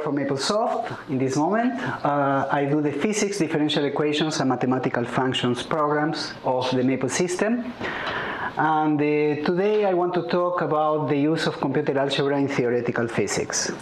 work for MapleSoft in this moment. I do the physics, differential equations, and mathematical functions programs of the Maple system. And today I want to talk about the use of computed algebra in theoretical physics.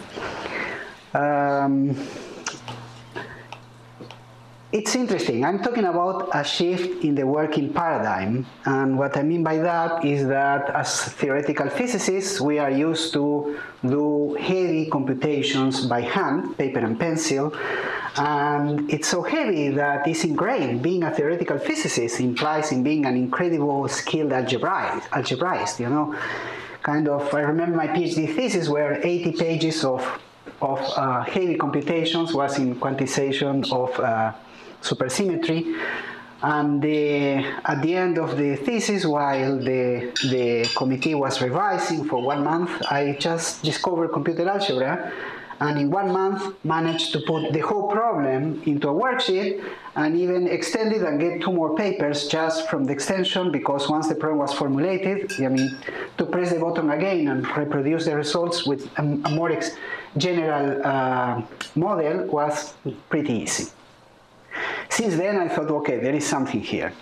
It's interesting. I'm talking about a shift in the working paradigm, and what I mean by that is that as theoretical physicists we are used to do heavy computations by hand, paper and pencil, and it's so heavy that it's ingrained. Being a theoretical physicist implies in being an incredible skilled algebraist, you know. Kind of, I remember my PhD thesis where 80 pages of heavy computations was in quantization of supersymmetry, and at the end of the thesis, while the committee was revising for 1 month, I just discovered computed algebra, and in 1 month managed to put the whole problem into a worksheet and even extend it and get 2 more papers just from the extension, because once the problem was formulated, I mean, to press the button again and reproduce the results with a more general model was pretty easy. Since then, I thought, okay, there is something here.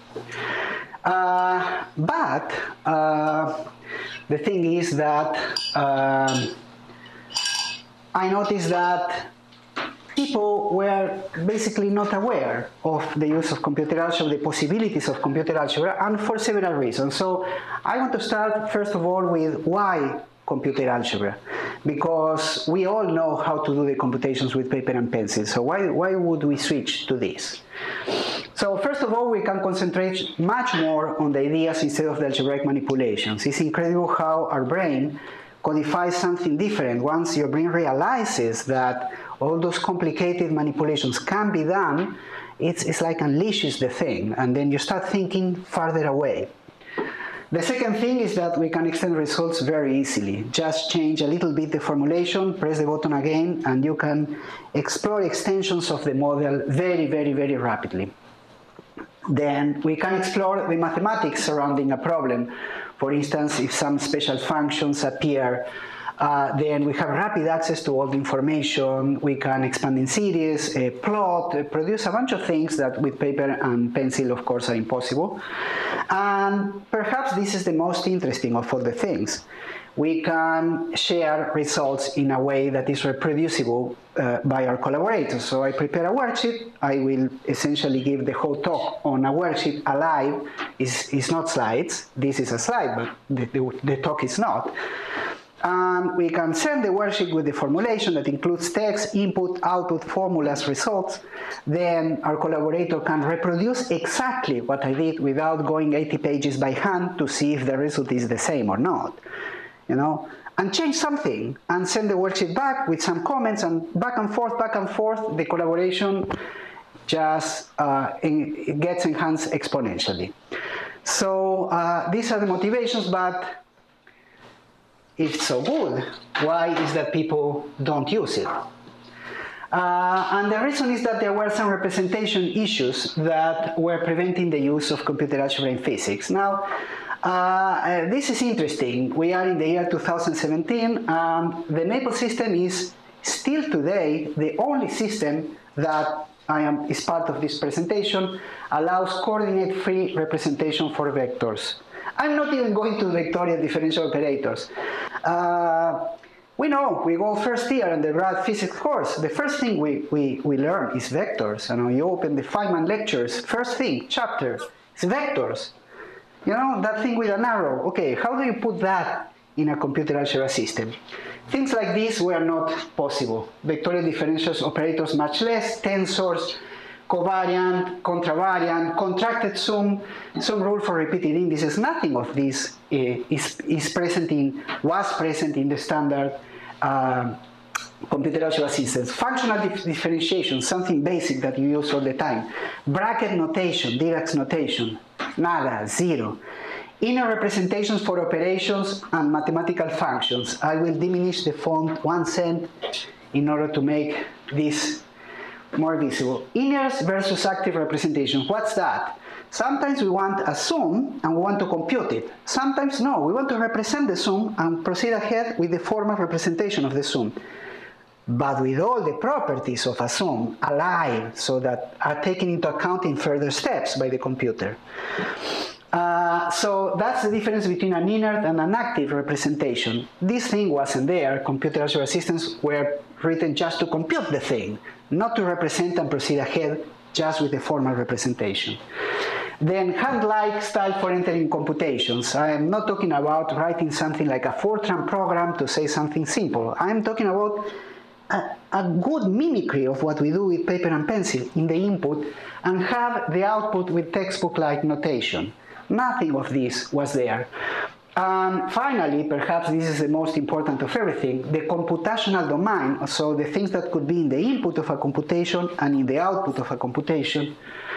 But the thing is that I noticed that people were basically not aware of the use of computed algebra, the possibilities of computed algebra, and for several reasons. So I want to start, first of all, with why computed algebra, because we all know how to do the computations with paper and pencil, so why would we switch to this? So first of all, we can concentrate much more on the ideas instead of the algebraic manipulations. It's incredible how our brain codifies something different once your brain realizes that all those complicated manipulations can be done. It's like unleashes the thing, and then you start thinking farther away. The second thing is that we can extend results very easily. Just change a little bit the formulation, press the button again, and you can explore extensions of the model very, very, very rapidly. Then we can explore the mathematics surrounding a problem. For instance, if some special functions appear, then we have rapid access to all the information. We can expand in series, plot, produce a bunch of things that with paper and pencil, of course, are impossible. And perhaps this is the most interesting of all the things. We can share results in a way that is reproducible by our collaborators. So I prepare a worksheet. I will essentially give the whole talk on a worksheet alive. It's not slides. This is a slide, but the talk is not. And we can send the worksheet with the formulation that includes text, input, output, formulas, results. Then our collaborator can reproduce exactly what I did without going 80 pages by hand to see if the result is the same or not. You know, and change something and send the worksheet back with some comments, and back and forth, the collaboration just gets enhanced exponentially. So these are the motivations, but if it's so good, why is that people don't use it? And the reason is that there were some representation issues that were preventing the use of computed algebra in physics. Now, this is interesting. We are in the year 2017, and the Maple system is still today the only system that is part of this presentation, allows coordinate-free representation for vectors. I'm not even going to vectorial differential operators. We know, we go first year in the grad physics course, the first thing we learn is vectors. You know, you open the Feynman lectures, first thing, chapter, it's vectors. You know, that thing with an arrow. Okay, how do you put that in a computed algebra system? Things like this were not possible. Vectorial differential operators much less, tensors, covariant, contravariant, contracted sum, some rule for repeated indices. Nothing of this was present in the standard computed algebra systems. Functional differentiation, something basic that you use all the time. Bracket notation, Dirac's notation, nada, zero. Inner representations for operations and mathematical functions. I will diminish the font 1 cent in order to make this more visible. Inner versus active representation. What's that? Sometimes we want a sum and we want to compute it. Sometimes no, we want to represent the sum and proceed ahead with the formal representation of the sum. but with all the properties of a sum alive, so that are taken into account in further steps by the computer. So that's the difference between an inert and an active representation. This thing wasn't there. Computer algebra systems were written just to compute the thing, not to represent and proceed ahead just with the formal representation. Then hand-like style for entering computations. I am not talking about writing something like a Fortran program to say something simple. I am talking about a good mimicry of what we do with paper and pencil in the input and have the output with textbook-like notation. Nothing of this was there. And finally, perhaps this is the most important of everything, the computational domain, so the things that could be in the input of a computation and in the output of a computation.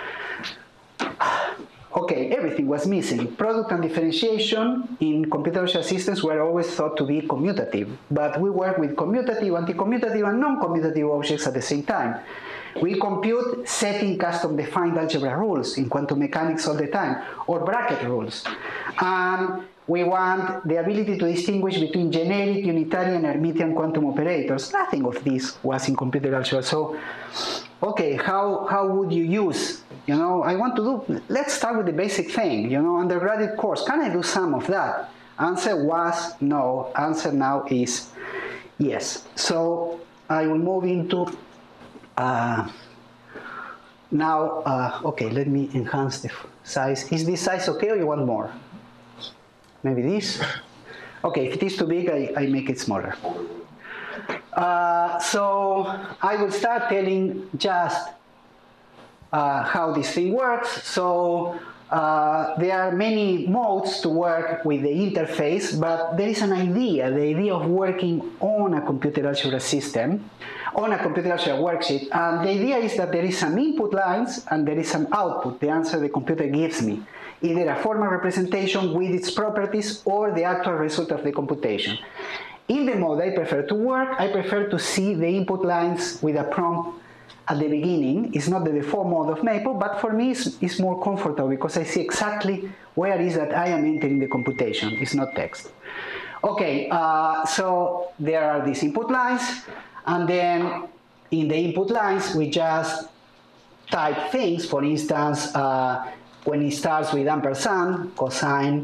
Okay, everything was missing. Product and differentiation in computational systems were always thought to be commutative, but we work with commutative, anti-commutative, and non-commutative objects at the same time. We compute setting custom-defined algebra rules in quantum mechanics all the time, or bracket rules. And we want the ability to distinguish between generic, unitary, and Hermitian quantum operators. Nothing of this was in computer algebra. So, okay, how would you use, I want to do, let's start with the basic thing, undergraduate course. Can I do some of that? Answer was no. Answer now is yes. So I will move into okay, let me enhance the size. Is this size okay or you want more? Maybe this? Okay, if it is too big, I make it smaller. So I will start telling just how this thing works. So there are many modes to work with the interface, but there is an idea, the idea of working on a computer algebra system, on a computer algebra worksheet. And the idea is that there is some input lines and there is some output, the answer the computer gives me. Either a formal representation with its properties or the actual result of the computation. In the mode I prefer to work, I prefer to see the input lines with a prompt at the beginning. It's not the default mode of Maple, but for me it's more comfortable because I see exactly where it is that I am entering the computation. It's not text. Okay, so there are these input lines, and then in the input lines we just type things. For instance, when it starts with ampersand, cosine,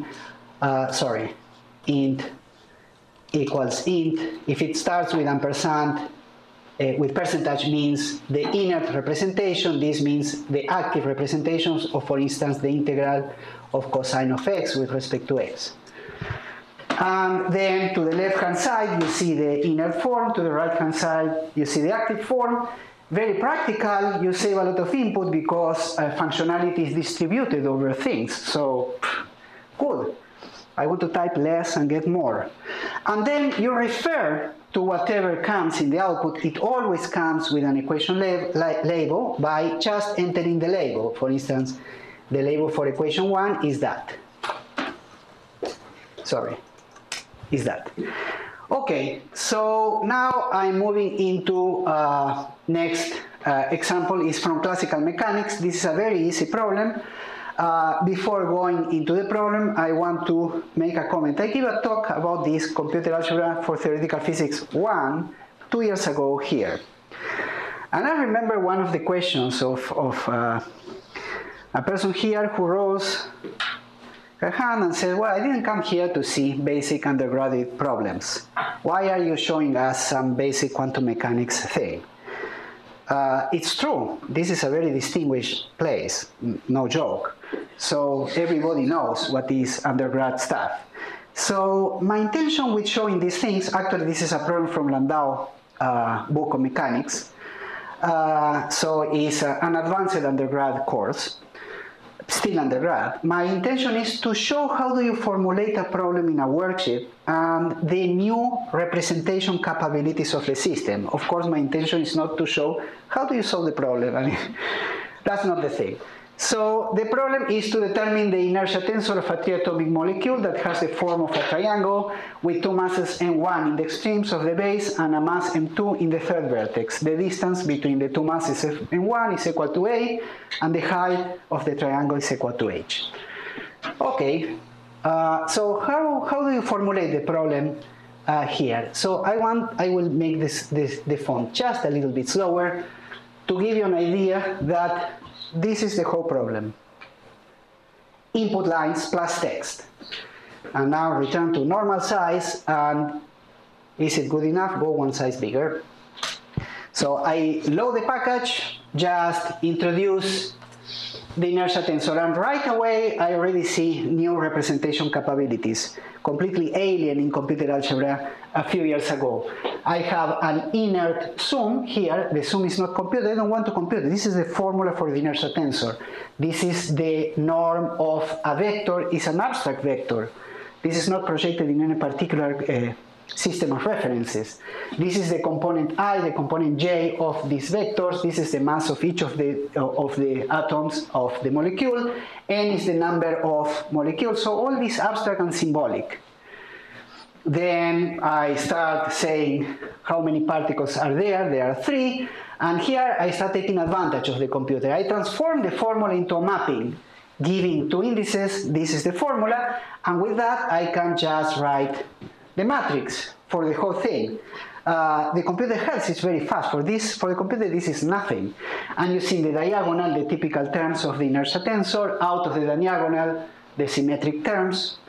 int equals int. If it starts with ampersand, with percentage means the inert representation. This means the active representations of, for instance, the integral of cosine of x with respect to x. And then to the left-hand side, you see the inert form. To the right-hand side, you see the active form. Very practical. You save a lot of input because functionality is distributed over things. So, good. I want to type less and get more. And then you refer to whatever comes in the output. It always comes with an equation label by just entering the label. For instance, the label for equation 1 is that. Sorry, is that. Okay, so now I'm moving into next example is from classical mechanics. This is a very easy problem. Before going into the problem, I want to make a comment. I gave a talk about this computer algebra for theoretical physics 1 2 years ago here. And I remember one of the questions of a person here who rose her hand and said, well, I didn't come here to see basic undergraduate problems. Why are you showing us some basic quantum mechanics thing? It's true. This is a very distinguished place, no joke. So everybody knows what is undergrad stuff. So my intention with showing these things, actually this is a problem from Landau book of mechanics. So it's an advanced undergrad course, still undergrad. My intention is to show how do you formulate a problem in a worksheet and the new representation capabilities of the system. Of course, my intention is not to show how do you solve the problem. I mean, that's not the thing. So the problem is to determine the inertia tensor of a triatomic molecule that has the form of a triangle with two masses m1 in the extremes of the base and a mass m2 in the third vertex. The distance between the two masses m1 is equal to a, and the height of the triangle is equal to h. Okay, so how do you formulate the problem here. So I will make the font just a little bit slower to give you an idea that this is the whole problem. Input lines plus text. And now return to normal size, and is it good enough? Go one size bigger. So I load the package, just introduce the inertia tensor, and right away I already see new representation capabilities, completely alien in computer algebra a few years ago. I have an inert sum here. The sum is not computed. I don't want to compute it. This is the formula for the inertia tensor. This is the norm of a vector. It's an abstract vector. This is not projected in any particular system of references. This is the component I, the component j of these vectors. This is the mass of each of the atoms of the molecule. N is the number of molecules. So all this abstract and symbolic. Then I start saying how many particles are there. There are 3. And here I start taking advantage of the computer. I transform the formula into a mapping, giving 2 indices. This is the formula. And with that, I can just write the matrix for the whole thing. The computer helps, it's very fast. For the computer, this is nothing. And using the diagonal, the typical terms of the inertia tensor, out of the diagonal, the symmetric terms.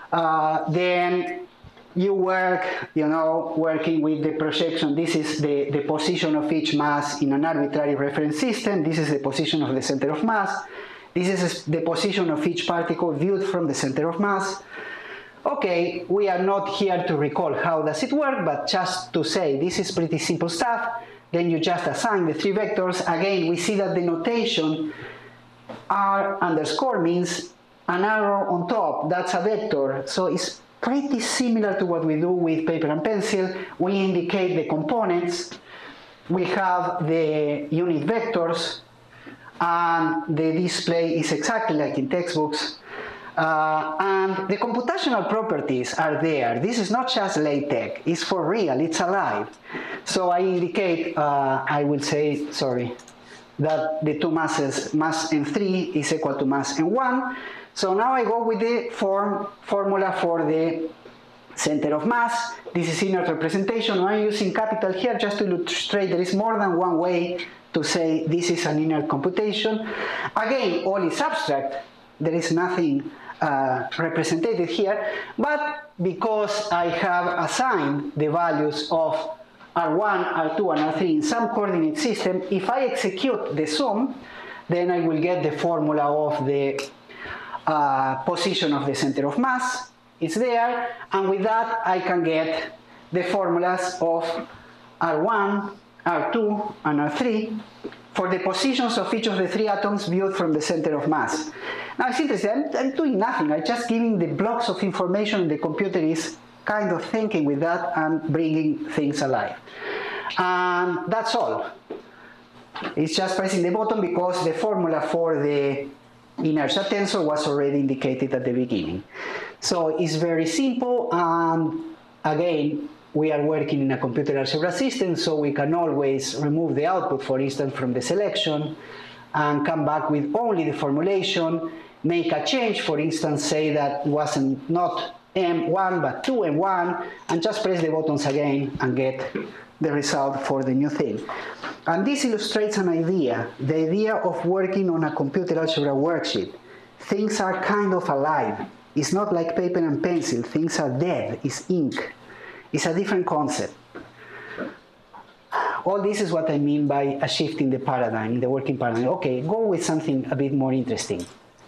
Then you work, working with the projection. This is the position of each mass in an arbitrary reference system. This is the position of the center of mass. This is the position of each particle viewed from the center of mass. Okay, we are not here to recall how does it work, but just to say this is pretty simple stuff. Then you just assign the 3 vectors. Again, we see that the notation R underscore means an arrow on top. That's a vector. So it's pretty similar to what we do with paper and pencil. We indicate the components. We have the unit vectors, and the display is exactly like in textbooks. And the computational properties are there. This is not just LaTeX, it's for real, it's alive. So I indicate, I will say, sorry, that the 2 masses, mass M3 is equal to mass M1. So now I go with the formula for the center of mass. This is inert representation. I'm using capital here just to illustrate there is more than one way to say this is an inert computation. Again, all is abstract. There is nothing represented here, but because I have assigned the values of R1, R2, and R3 in some coordinate system, if I execute the sum, then I will get the formula of the position of the center of mass. It's there, and with that I can get the formulas of R1, R2, and R3 for the positions of each of the 3 atoms viewed from the center of mass. Now it's interesting, I'm doing nothing, I'm just giving the blocks of information, and the computer is kind of thinking with that and bringing things alive. And that's all. It's just pressing the button because the formula for the inertia tensor was already indicated at the beginning. So it's very simple, and again, we are working in a computer algebra system, so we can always remove the output, for instance, from the selection, and come back with only the formulation, make a change, for instance, say that wasn't not M1 but 2M1, and just press the buttons again and get the result for the new thing. And this illustrates an idea, the idea of working on a computer algebra worksheet. Things are kind of alive. It's not like paper and pencil. Things are dead. It's ink. It's a different concept. All this is what I mean by a shift in the paradigm, the working paradigm. Okay, go with something a bit more interesting.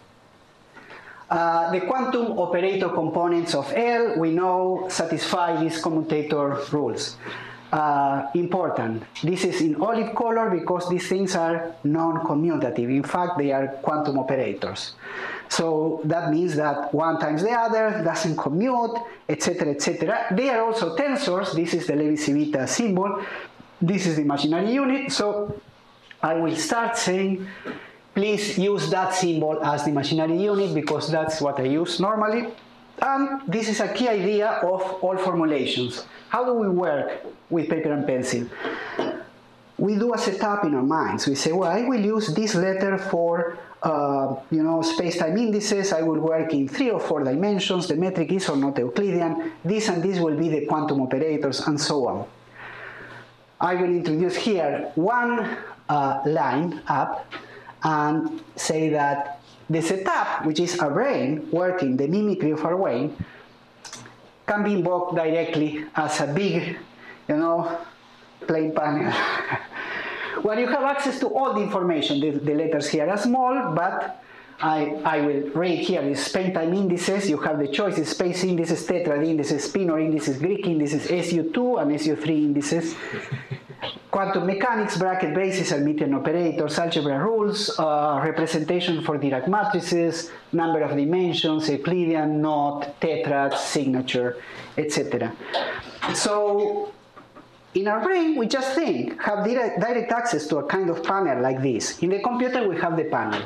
The quantum operator components of L, we know, satisfy these commutator rules. Important. This is in olive color because these things are non-commutative. In fact, they are quantum operators. So that means that one times the other doesn't commute, etc., etc. They are also tensors. This is the Levi-Civita symbol. This is the imaginary unit. So I will start saying, please use that symbol as the imaginary unit because that's what I use normally. And this is a key idea of all formulations. How do we work with paper and pencil? we do a setup in our minds. We say, well, I will use this letter for space-time indices. I will work in 3 or 4 dimensions. The metric is or not Euclidean. This and this will be the quantum operators, and so on. I will introduce here one line up and say that the setup, which is our brain working the mimicry of our brain, can be invoked directly as a big, plain panel. Well, you have access to all the information. The letters here are small, but I will read here the space-time indices. You have the choices: space indices, tetrad indices, spinor indices, Greek indices, SU2 and SU3 indices. Quantum mechanics, bracket basis, Hermitian operators, algebra rules, representation for Dirac matrices, number of dimensions, Euclidean, knot, tetrad, signature, etc. So in our brain, we just have direct access to a kind of panel like this. In the computer, we have the panel.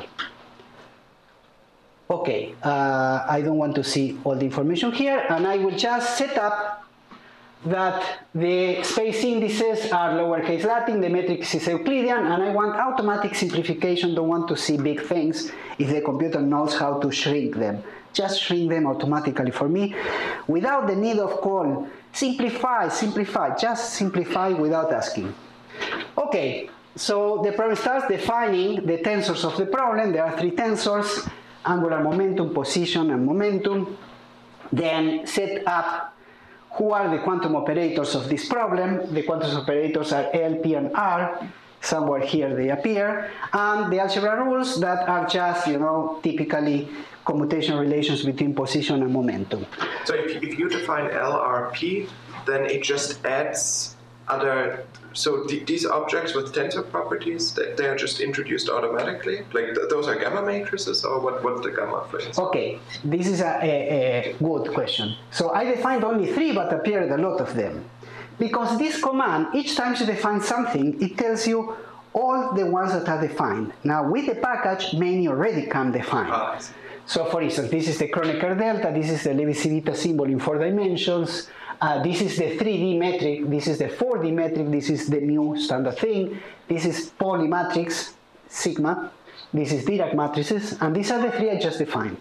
Okay, I don't want to see all the information here, and I will just set up that the space indices are lowercase Latin, the matrix is Euclidean, and I want automatic simplification, don't want to see big things if the computer knows how to shrink them. Just shrink them automatically for me, without the need of call, simplify, just simplify without asking. Okay, so the problem starts defining the tensors of the problem. There are 3 tensors, angular momentum, position, and momentum. Then set up who are the quantum operators of this problem. The quantum operators are L, P, and R. Somewhere here they appear. And the algebra rules that are just, typically commutation relations between position and momentum. So if you define L, R, P, then it just adds other... So these objects with tensor properties, they are just introduced automatically? Like those are gamma matrices, or what's the gamma phrase? Okay, this is a good question. So I defined only 3, but appeared a lot of them. Because this command, each time you define something, it tells you all the ones that are defined. Now with the package, many already come defined. So for instance, this is the Kronecker delta, this is the Levi-Civita symbol in 4 dimensions, this is the 3D metric, this is the 4D metric, this is the new standard thing, this is Pauli matrix, sigma, this is Dirac matrices, and these are the 3 I just defined.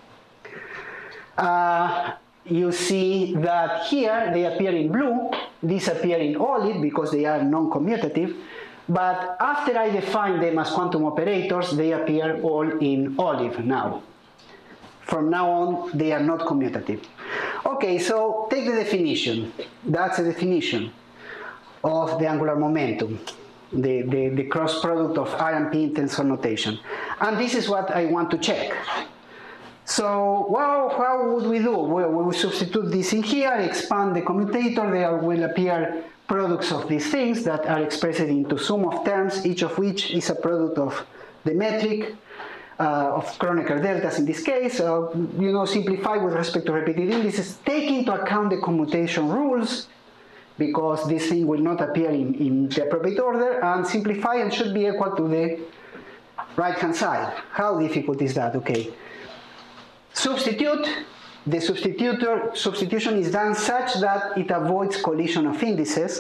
You see that here they appear in blue, these appear in olive because they are non-commutative, but after I define them as quantum operators, they appear all in olive now. From now on, they are not commutative. Okay, so take the definition. That's the definition of the angular momentum, the cross product of R and P in tensor notation. And this is what I want to check. So, well, how would we do? Well, we will substitute this in here, expand the commutator, there will appear products of these things that are expressed into sum of terms, each of which is a product of the metric, of Kronecker deltas in this case, simplify with respect to repeated indices, take into account the commutation rules, because this thing will not appear in the appropriate order, and simplify and should be equal to the right-hand side. How difficult is that? Okay. Substitute. The substitution is done such that it avoids collision of indices.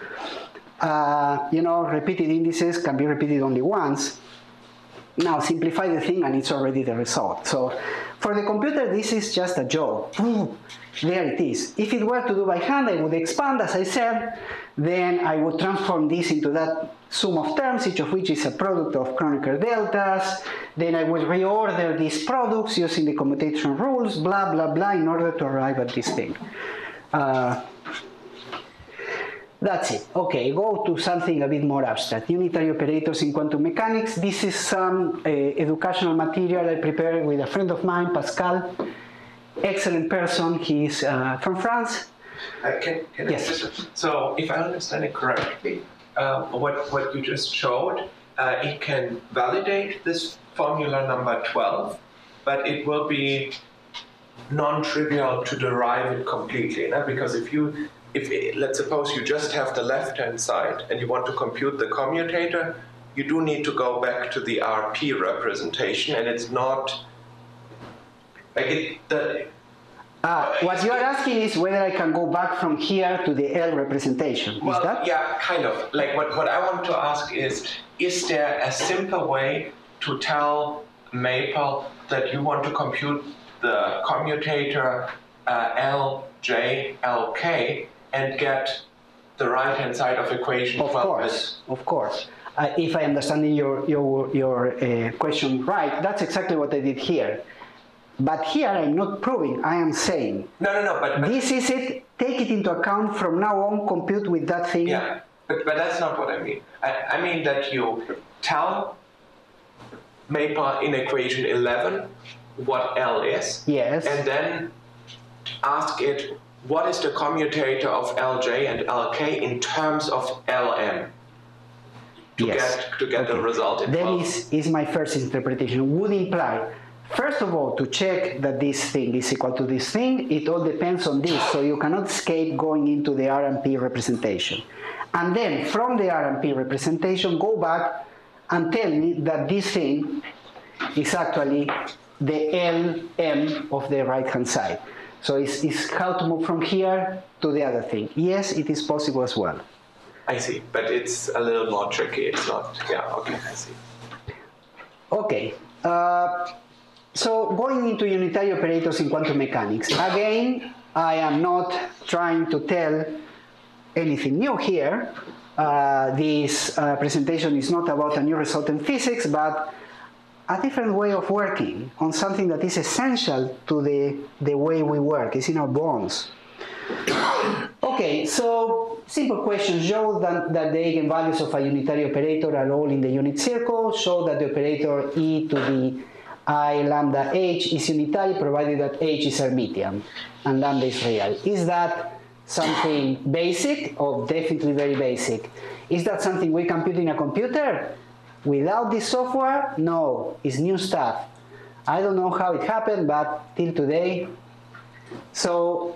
Repeated indices can be repeated only once. Now simplify the thing and it's already the result. So for the computer, this is just a joke. There it is. If it were to do by hand, I would expand, as I said, then I would transform this into that sum of terms, each of which is a product of Kronecker deltas. Then I would reorder these products using the commutation rules, blah, blah, blah, in order to arrive at this thing. That's it. Okay, go to something a bit more abstract. Unitary operators in quantum mechanics. This is some educational material I prepared with a friend of mine, Pascal. Excellent person. He's from France. Yes. So, if I understand it correctly, what you just showed, it can validate this formula number 12, but it will be non-trivial to derive it completely, no? Because if let's suppose you just have the left-hand side and you want to compute the commutator, you do need to go back to the RP representation, and it's not like What you are asking is whether I can go back from here to the L representation. Well, is that? yeah, kind of. Like what I want to ask is there a simple way to tell Maple that you want to compute the commutator Lj, Lk and get the right-hand side of equation 12? Of course. If I understand your question right, that's exactly what I did here. But here I'm not proving, I am saying. No, but this is it, take it into account from now on, compute with that thing. Yeah, but that's not what I mean. I mean that you tell Maple in equation 11 what L is. Yes. And then ask it, what is the commutator of Lj and Lk in terms of Lm? To get the result in 12. That is my first interpretation. Would imply, first of all, to check that this thing is equal to this thing, it all depends on this, so you cannot escape going into the RMP representation. And then, from the RMP representation, go back and tell me that this thing is actually the Lm of the right-hand side. So it's how to move from here to the other thing. Yes, it is possible as well. I see, but it's a little more tricky. It's not, yeah, okay, I see. Okay. So going into unitary operators in quantum mechanics, again, I am not trying to tell anything new here. This presentation is not about a new result in physics, but a different way of working on something that is essential to the way we work. It's in our bones. Okay, so simple questions show that the eigenvalues of a unitary operator are all in the unit circle, show that the operator e to the I lambda h is unitary provided that h is Hermitian and lambda is real. Is that something basic? Oh, definitely very basic. Is that something we compute in a computer? Without this software? No, it's new stuff. I don't know how it happened, but till today. So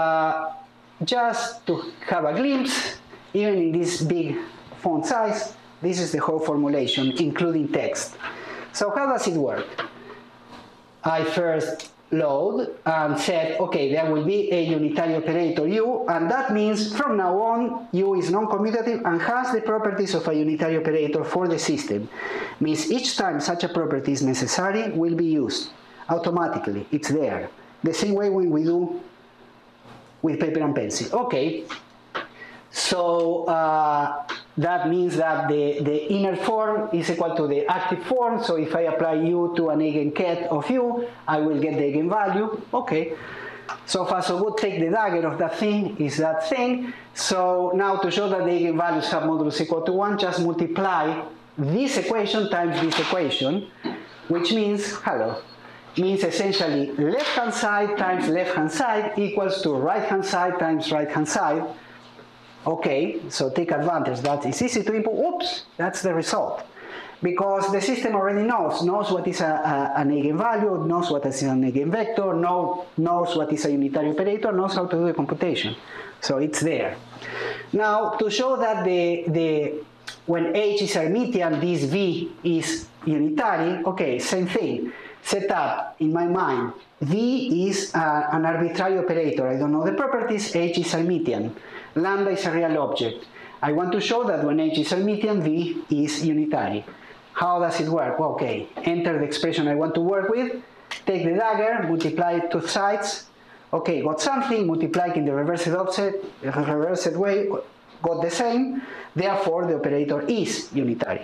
just to have a glimpse, even in this big font size, this is the whole formulation, including text. So how does it work? I first load and said, okay, there will be a unitary operator U, and that means from now on, U is non-commutative and has the properties of a unitary operator for the system. Means each time such a property is necessary, will be used automatically. It's there. The same way when we do with paper and pencil. Okay, so that means that the inner form is equal to the active form, so if I apply U to an eigenket of U, I will get the eigenvalue. Okay, so far so good. Take the dagger of that thing, is that thing. So now to show that the eigenvalues have modulus equal to 1, just multiply this equation times this equation, which means, means essentially left-hand side times left-hand side equals to right-hand side times right-hand side. Okay, so take advantage, that is easy to input. Oops, that's the result. Because the system already knows what is an eigenvalue, knows what is an eigenvector, knows what is a unitary operator, knows how to do the computation. So it's there. Now, to show that when H is Hermitian, this V is unitary, okay, same thing. Set up, in my mind, V is an arbitrary operator. I don't know the properties, H is Hermitian. Lambda is a real object. I want to show that when H is Hermitian, V is unitary. How does it work? Well, okay, enter the expression I want to work with, take the dagger, multiply it to sides. Okay, got something, multiply it in the reversed way, got the same. Therefore, the operator is unitary.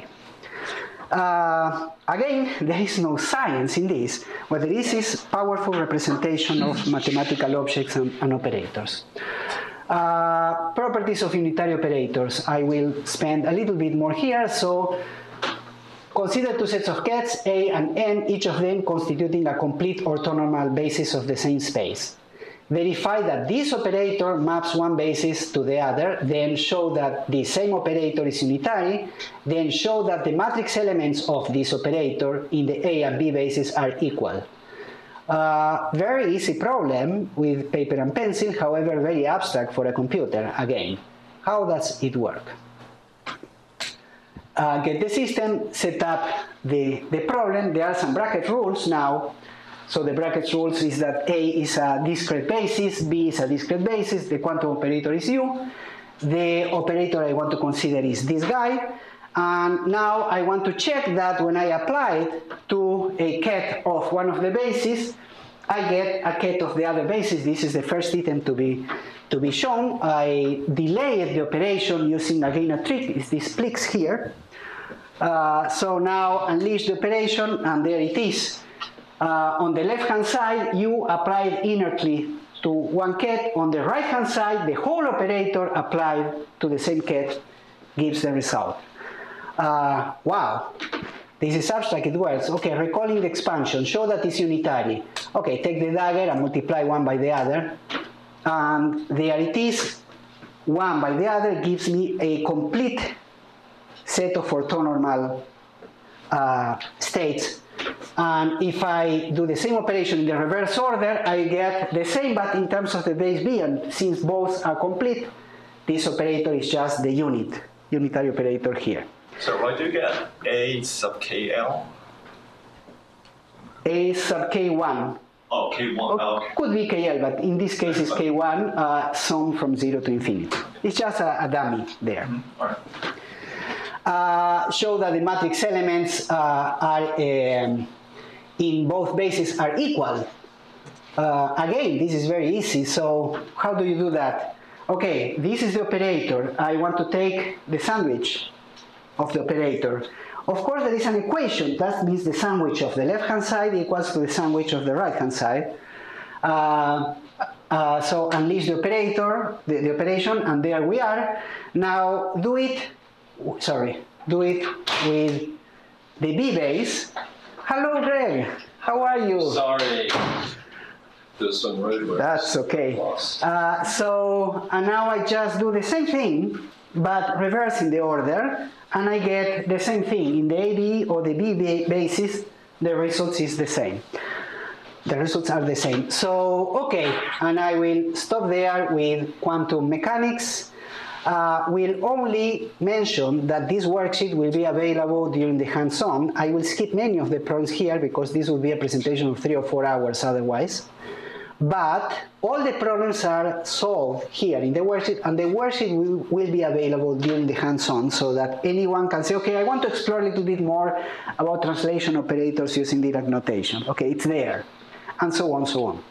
Again, there is no science in this. What there is powerful representation of mathematical objects and operators. Properties of unitary operators. I will spend a little bit more here. So consider two sets of kets, A and N, each of them constituting a complete orthonormal basis of the same space. Verify that this operator maps one basis to the other, then show that the same operator is unitary, then show that the matrix elements of this operator in the A and B bases are equal. Very easy problem with paper and pencil, however very abstract for a computer. Again, how does it work? Get the system, set up the problem. There are some bracket rules now. So the brackets rules is that A is a discrete basis, B is a discrete basis, the quantum operator is U, the operator I want to consider is this guy, and now I want to check that when I apply it to a ket of one of the bases, I get a ket of the other basis. This is the first item to be shown. I delayed the operation using again a trick, is this Plix here. So now unleash the operation, and there it is. On the left hand side, you applied inertly to one ket. On the right hand side, the whole operator applied to the same ket gives the result. Wow, this is abstract, it works. Okay, recalling the expansion, show that it's unitary. Okay, take the dagger and multiply one by the other. And there it is, one by the other gives me a complete set of orthonormal states. And if I do the same operation in the reverse order, I get the same, but in terms of the base B, and since both are complete, this operator is just the unitary operator here. So what do you get? A sub KL? A sub K1. Oh, K1. Oh, okay. Could be KL, but in this case it's K1, sum from 0 to infinity. It's just a dummy there. Mm-hmm. All right. Show that the matrix elements are in both bases are equal. Again, this is very easy. So how do you do that? Okay, this is the operator. I want to take the sandwich of the operator. Of course, there is an equation. That means the sandwich of the left-hand side equals to the sandwich of the right-hand side. So unleash the operator, the operation, and there we are. Now do it with the B base. Hello, Greg. How are you? Sorry. There's some roadworks. That's okay. So now I just do the same thing, but reversing the order, and I get the same thing. In the AB or the B basis, the results is the same. The results are the same. So, okay, and I will stop there with quantum mechanics. We'll only mention that this worksheet will be available during the hands-on. I will skip many of the problems here because this will be a presentation of 3 or 4 hours otherwise. But all the problems are solved here in the worksheet, and the worksheet will be available during the hands-on so that anyone can say, okay, I want to explore a little bit more about translation operators using Dirac notation. Okay, it's there, and so on, so on.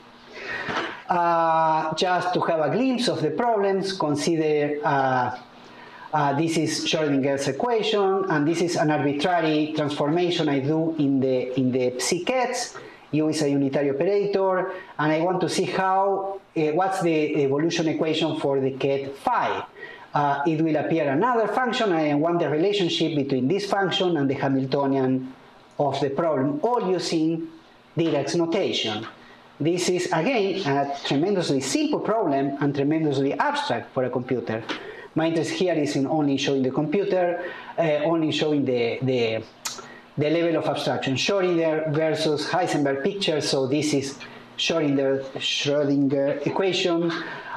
Just to have a glimpse of the problems, consider this is Schrödinger's equation, and this is an arbitrary transformation I do in the psi-kets. U is a unitary operator, and I want to see how what's the evolution equation for the ket phi. It will appear another function, and I want the relationship between this function and the Hamiltonian of the problem, all using Dirac's notation. This is, again, a tremendously simple problem and tremendously abstract for a computer. My interest here is in only showing the computer, only showing the level of abstraction. Schrödinger versus Heisenberg picture, so this is Schrödinger equation.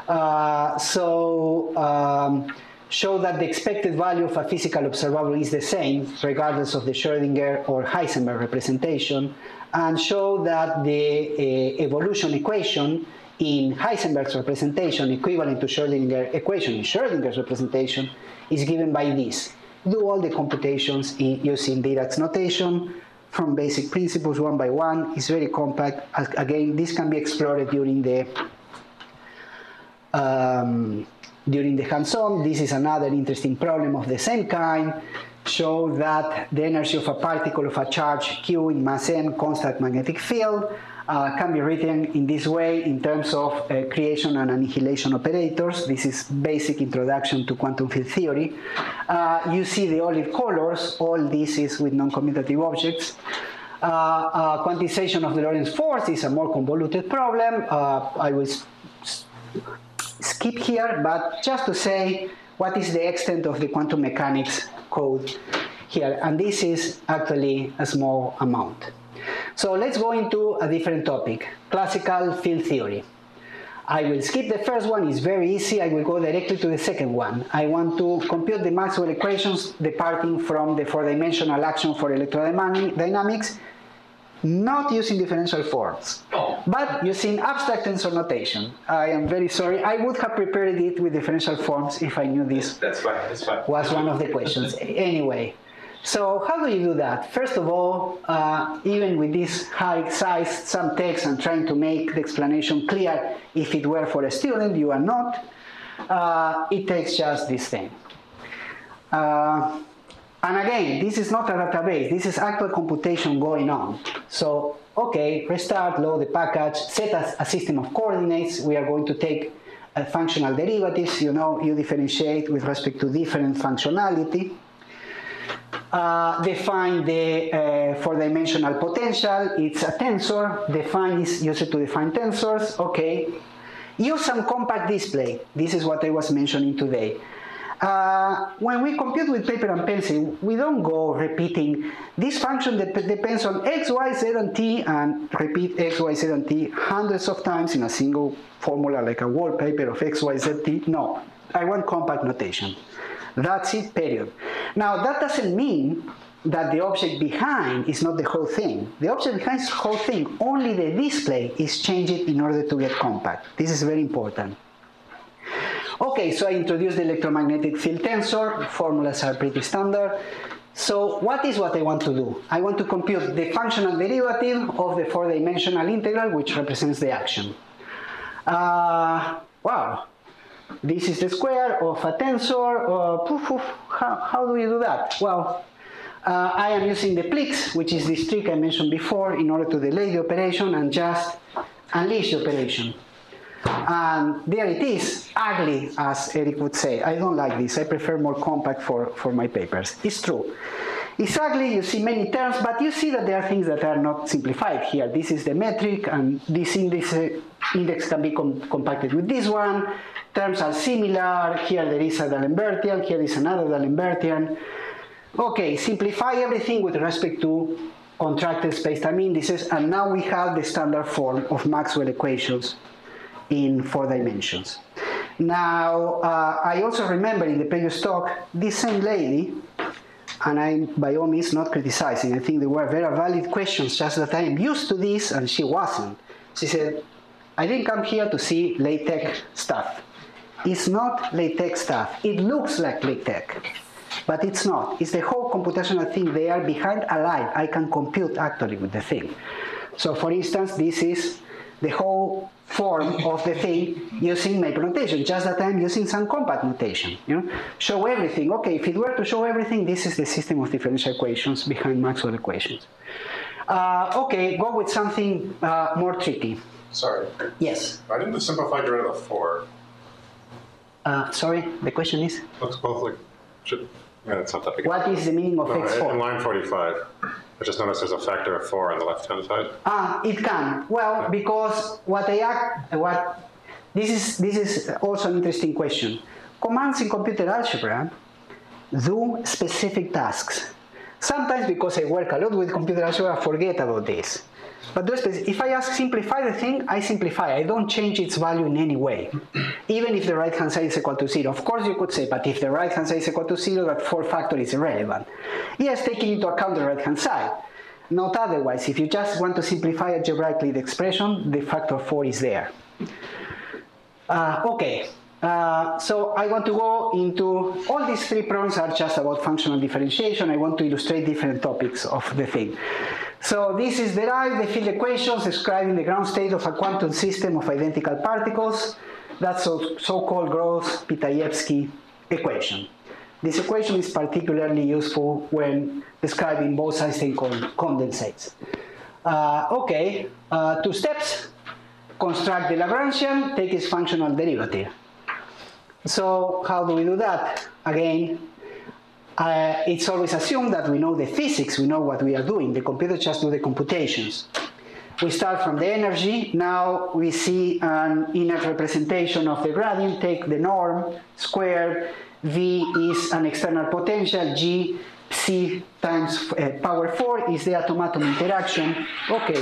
Show that the expected value of a physical observable is the same, regardless of the Schrödinger or Heisenberg representation, and show that the evolution equation in Heisenberg's representation, equivalent to Schrödinger equation in Schrödinger's representation, is given by this. Do all the computations using Dirac's notation from basic principles one by one. It's very compact. Again, this can be explored during the hands-on. This is another interesting problem of the same kind. Show that the energy of a particle of a charge q in mass m constant magnetic field can be written in this way in terms of creation and annihilation operators. This is basic introduction to quantum field theory. You see the olive colors. All this is with non-commutative objects. Quantization of the Lorentz force is a more convoluted problem. I will skip here, but just to say what is the extent of the quantum mechanics code here. And this is actually a small amount. So let's go into a different topic, classical field theory. I will skip the first one, it's very easy. I will go directly to the second one. I want to compute the Maxwell equations departing from the four-dimensional action for electrodynamics not using differential forms, but using abstract tensor notation. I am very sorry. I would have prepared it with differential forms if I knew this. That's fine. That's fine. Was one of the questions. Anyway, so how do you do that? First of all, even with this high size, some text and trying to make the explanation clear, if it were for a student, you are not. It takes just this thing. And again, this is not a database, this is actual computation going on. So, okay, restart, load the package, set a system of coordinates. We are going to take functional derivatives, you know, you differentiate with respect to different functionality. Define the four-dimensional potential, it's a tensor, define is used to define tensors, okay. Use some compact display, this is what I was mentioning today. When we compute with paper and pencil, we don't go repeating this function that depends on x, y, z, and t, and repeat x, y, z, and t hundreds of times in a single formula like a wallpaper of x, y, z, t. No, I want compact notation. That's it, period. Now, that doesn't mean that the object behind is not the whole thing. The object behind is the whole thing. Only the display is changed in order to get compact. This is very important. Okay, so I introduced the electromagnetic field tensor. Formulas are pretty standard. So what I want to do? I want to compute the functional derivative of the four-dimensional integral, which represents the action. Wow, this is the square of a tensor. How do you do that? Well, I am using the Plix, which is this trick I mentioned before, in order to delay the operation and just unleash the operation. And there it is, ugly, as Eric would say. I don't like this. I prefer more compact for my papers. It's true. It's ugly, you see many terms, but you see that there are things that are not simplified here. This is the metric, and this index can be compacted with this one. Terms are similar. Here there is a D'Alembertian, here is another D'Alembertian. Okay, simplify everything with respect to contracted spacetime indices, and now we have the standard form of Maxwell equations in 4 dimensions. Now, I also remember in the previous talk, this same lady, and I'm by all means not criticizing, I think they were very valid questions, just that I am used to this and she wasn't. She said, I didn't come here to see LaTeX stuff. It's not LaTeX stuff. It looks like LaTeX, but it's not. It's the whole computational thing there behind a line. I can compute actually with the thing. So for instance, this is the whole form of the thing using Maple notation, just that I'm using some compact notation. You know? Show everything. Okay, if it were to show everything, this is the system of differential equations behind Maxwell equations. Okay, go with something more tricky. Sorry. Yes? Why didn't the simplified derivative of 4? Sorry, the question is? Looks both like, it's not that big. What is the meaning of x4? In line 45. I just noticed there's a factor of 4 on the left-hand side. It can. Well, because this is also an interesting question. Commands in computer algebra do specific tasks. Sometimes because I work a lot with computer algebra, I forget about this. But if I ask simplify the thing, I simplify. I don't change its value in any way, even if the right-hand side is equal to 0. Of course, you could say, but if the right-hand side is equal to 0, that 4 factor is irrelevant. Yes, taking into account the right-hand side. Not otherwise. If you just want to simplify algebraically the expression, the factor 4 is there. Okay. So I want to go into, all these 3 problems are just about functional differentiation. I want to illustrate different topics of the thing. So this is derive the field equations describing the ground state of a quantum system of identical particles. That's a so-called Gross-Pitayevsky equation. This equation is particularly useful when describing Bose-Einstein condensates. Okay, 2 steps. Construct the Lagrangian, take its functional derivative. So how do we do that? Again, it's always assumed that we know the physics, we know what we are doing. The computer just do the computations. We start from the energy. Now we see an inner representation of the gradient. Take the norm squared. V is an external potential. G, psi times power 4 is the atom-atom interaction. Okay.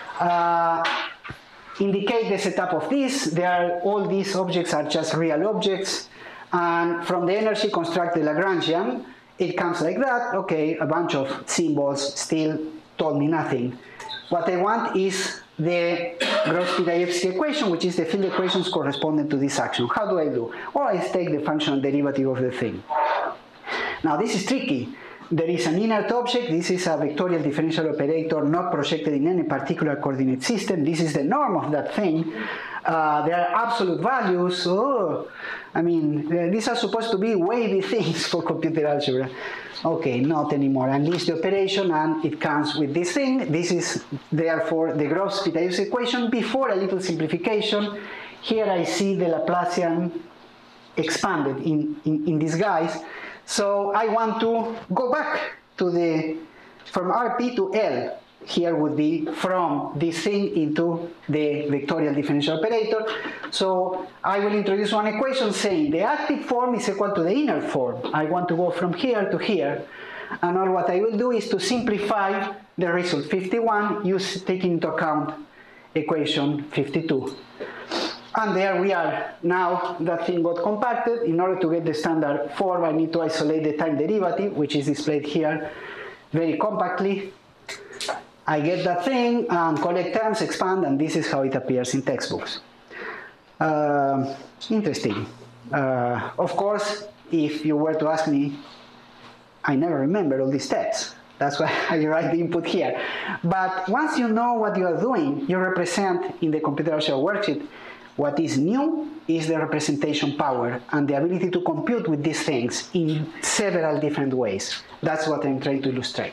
Indicate the setup of this. All these objects are just real objects. And from the energy, construct the Lagrangian. It comes like that. Okay, a bunch of symbols still told me nothing. what I want is the Gross-Pitayevsky equation, which is the field equations corresponding to this action. How do I do? Or I take the functional derivative of the thing. Now this is tricky. There is an inert object. This is a vectorial differential operator not projected in any particular coordinate system. This is the norm of that thing. There are absolute values. Oh, I mean, these are supposed to be wavy things for computer algebra. Okay, not anymore. Unleash the operation and it comes with this thing. This is therefore the Gross-Pitayevsky equation before a little simplification. Here I see the Laplacian expanded in disguise. So I want to go back to from RP to L. Here would be from this thing into the vectorial differential operator. So I will introduce one equation saying the active form is equal to the inner form. I want to go from here to here. And all what I will do is to simplify the result 51, taking into account equation 52. And there we are. Now that thing got compacted. In order to get the standard form, I need to isolate the time derivative, which is displayed here very compactly. I get that thing and collect terms, expand, and this is how it appears in textbooks. Interesting. Of course, if you were to ask me, I never remember all these steps. That's why I write the input here. But once you know what you are doing, you represent in the computer algebra worksheet. What is new is the representation power and the ability to compute with these things in several different ways. That's what I'm trying to illustrate.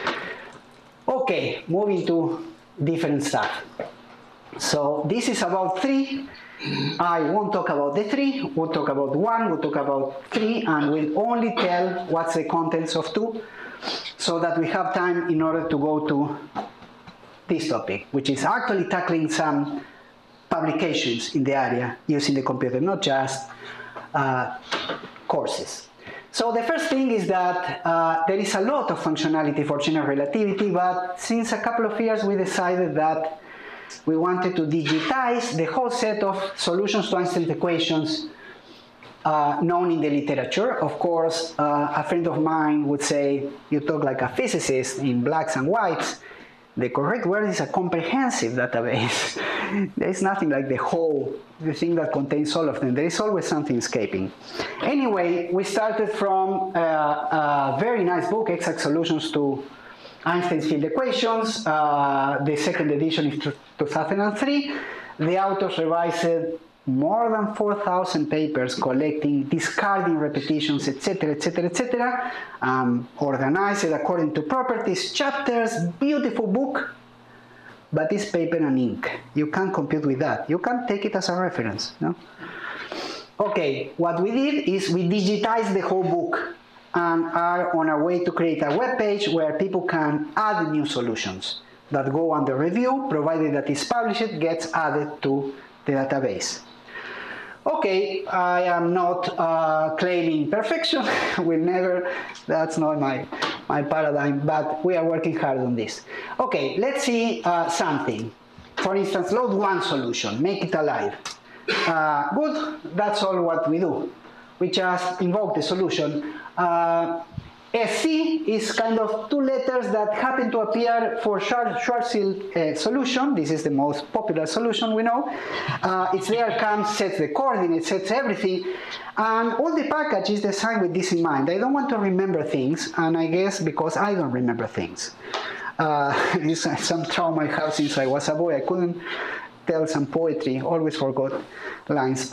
Okay, moving to different stuff. So this is about 3. I won't talk about the 3. We'll talk about 1, we'll talk about 3, and we'll only tell what's the contents of 2, so that we have time in order to go to this topic, which is actually tackling some publications in the area using the computer, not just courses. So the first thing is that there is a lot of functionality for general relativity, but since a couple of years we decided that we wanted to digitize the whole set of solutions to Einstein's equations known in the literature. Of course, a friend of mine would say, you talk like a physicist in blacks and whites. The correct word is a comprehensive database. There is nothing like the thing that contains all of them. There is always something escaping. Anyway, we started from a very nice book, Exact Solutions to Einstein's Field Equations. The second edition is 2003. The authors revised more than 4,000 papers collecting, discarding repetitions, etc., etc., etc., organized it according to properties, chapters, beautiful book, but it's paper and ink. You can't compute with that. You can't take it as a reference. No? Okay, what we did is we digitized the whole book and are on our way to create a web page where people can add new solutions that go under review, provided that it's published, gets added to the database. Okay, I am not claiming perfection. We'll never, that's not my paradigm, but we are working hard on this. Okay, let's see something. For instance, load one solution, make it alive. Good, that's all what we do. We just invoke the solution. SC is kind of two letters that happen to appear for Schwarzschild solution. This is the most popular solution we know. It's there, comes, sets the coordinates, sets everything. And all the package is designed with this in mind. I don't want to remember things, and I guess because I don't remember things. This is some trauma I have since I was a boy. I couldn't tell some poetry, always forgot lines.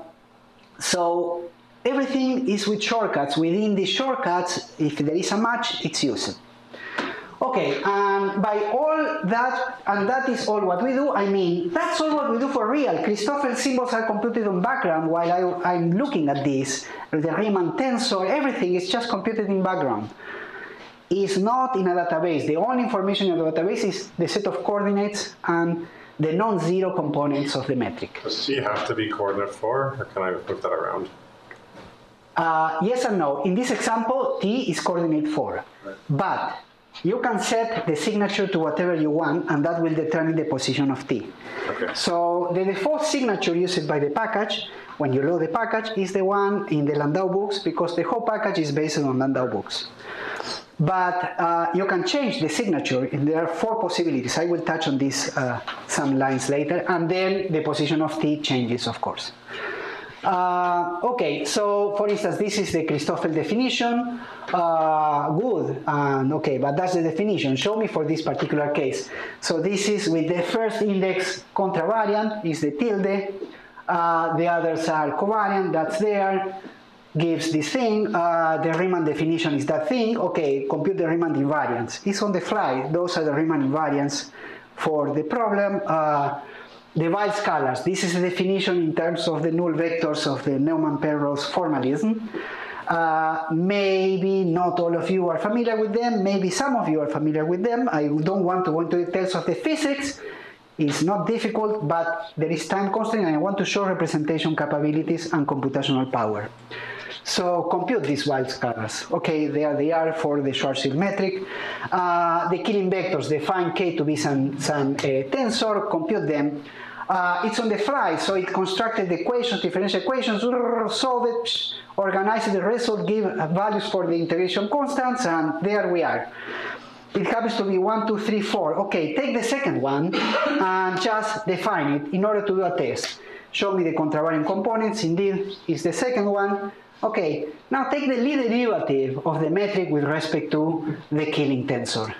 So everything is with shortcuts. Within the shortcuts, if there is a match, it's used. Okay, and by all that, and that is all what we do, I mean, that's all what we do for real. Christoffel symbols are computed on background while I'm looking at this. The Riemann tensor, everything is just computed in background. It's not in a database. The only information in the database is the set of coordinates and the non-zero components of the metric. Does C have to be coordinate 4, or can I move that around? Yes and no. In this example, T is coordinate 4. Right. But you can set the signature to whatever you want, and that will determine the position of T. Okay. So the default signature used by the package, when you load the package, is the one in the Landau books, because the whole package is based on Landau books. but you can change the signature. There are 4 possibilities. I will touch on this some lines later, and then the position of t changes, of course. Okay, so for instance, this is the Christoffel definition. Good, and okay, but that's the definition. Show me for this particular case. So this is with the first index contravariant, is the tilde. The others are covariant, that's there. Gives this thing. The Riemann definition is that thing. Okay, compute the Riemann invariants. It's on the fly. Those are the Riemann invariants for the problem. The Weyl scalars, this is the definition in terms of the null vectors of the Neumann-Penrose formalism. Maybe not all of you are familiar with them, maybe some of you are familiar with them. I don't want to go into details of the physics. It's not difficult, but there is time constraint and I want to show representation capabilities and computational power. So compute these Weyl scalars. Okay, there they are for the Schwarzschild metric. The Killing vectors define K to be some tensor, compute them. It's on the fly, so it constructed the equations, differential equations, solve it, organize the result, give values for the integration constants, and there we are. It happens to be 1, 2, 3, 4. Okay, take the second one and just define it in order to do a test. Show me the contravariant components. Indeed, it's the second one. Okay, now take the Lie derivative of the metric with respect to the Killing tensor.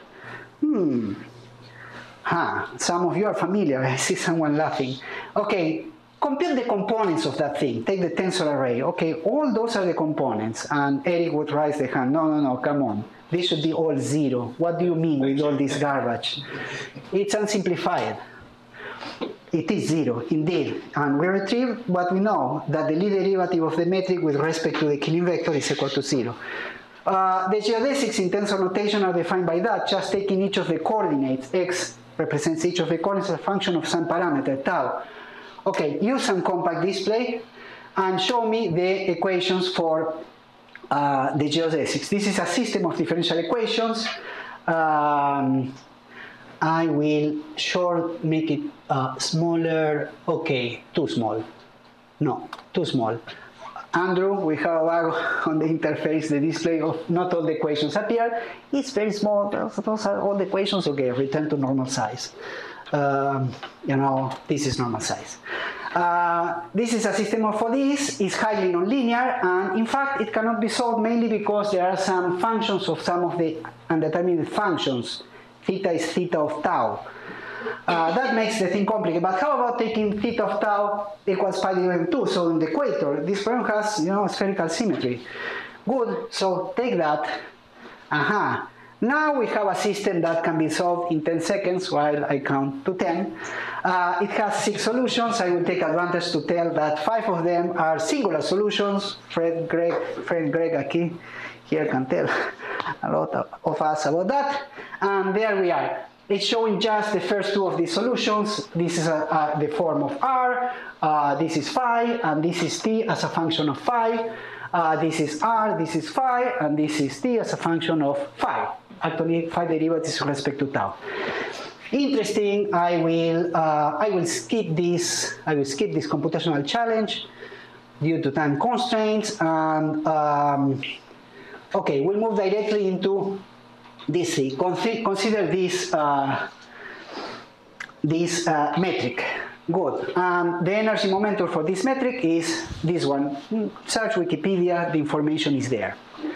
Some of you are familiar. I see someone laughing. Okay, compute the components of that thing. Take the tensor array. Okay, all those are the components. And Eric would raise the hand. No, come on. This should be all 0. What do you mean with all this garbage? It's unsimplified. It is 0, indeed. And we retrieve what we know, that the Lie derivative of the metric with respect to the Killing vector is equal to 0. The geodesics in tensor notation are defined by that, just taking each of the coordinates. X represents each of the coordinates as a function of some parameter, tau. Okay, use some compact display and show me the equations for the geodesics. This is a system of differential equations. I will make it smaller. Okay, too small. No, too small. Andrew, we have a bug on the interface, the display of not all the equations appear. It's very small. Those are all the equations. Okay, return to normal size. This is normal size. This is a system for this. It's highly nonlinear, and in fact, it cannot be solved mainly because there are some functions of some of the undetermined functions. Theta is theta of tau. That makes the thing complicated. But how about taking theta of tau equals pi divided by 2? So in the equator, this problem has spherical symmetry. Good. So take that. Now we have a system that can be solved in 10 seconds while I count to 10. It has 6 solutions. I will take advantage to tell that 5 of them are singular solutions. Friend Greg here can tell a lot of us about that. And there we are. It's showing just the first 2 of these solutions. This is the form of R, this is phi, and this is t as a function of phi. This is R, this is phi, and this is t as a function of phi. Actually, phi derivatives with respect to tau. Interesting. I will skip this. I will skip this computational challenge due to time constraints. And okay, we'll move directly into this. Consider this metric. Good. The energy momentum for this metric is this one. Search Wikipedia. The information is there.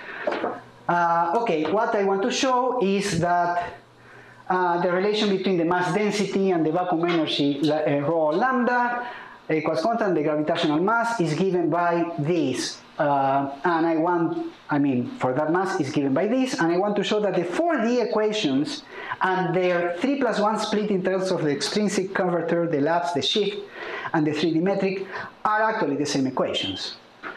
Okay, what I want to show is that the relation between the mass density and the vacuum energy rho lambda equals constant. The gravitational mass is given by this. For that mass is given by this, and I want to show that the 4D equations and their 3+1 split in terms of the extrinsic converter, the lapse, the shift, and the 3D metric are actually the same equations.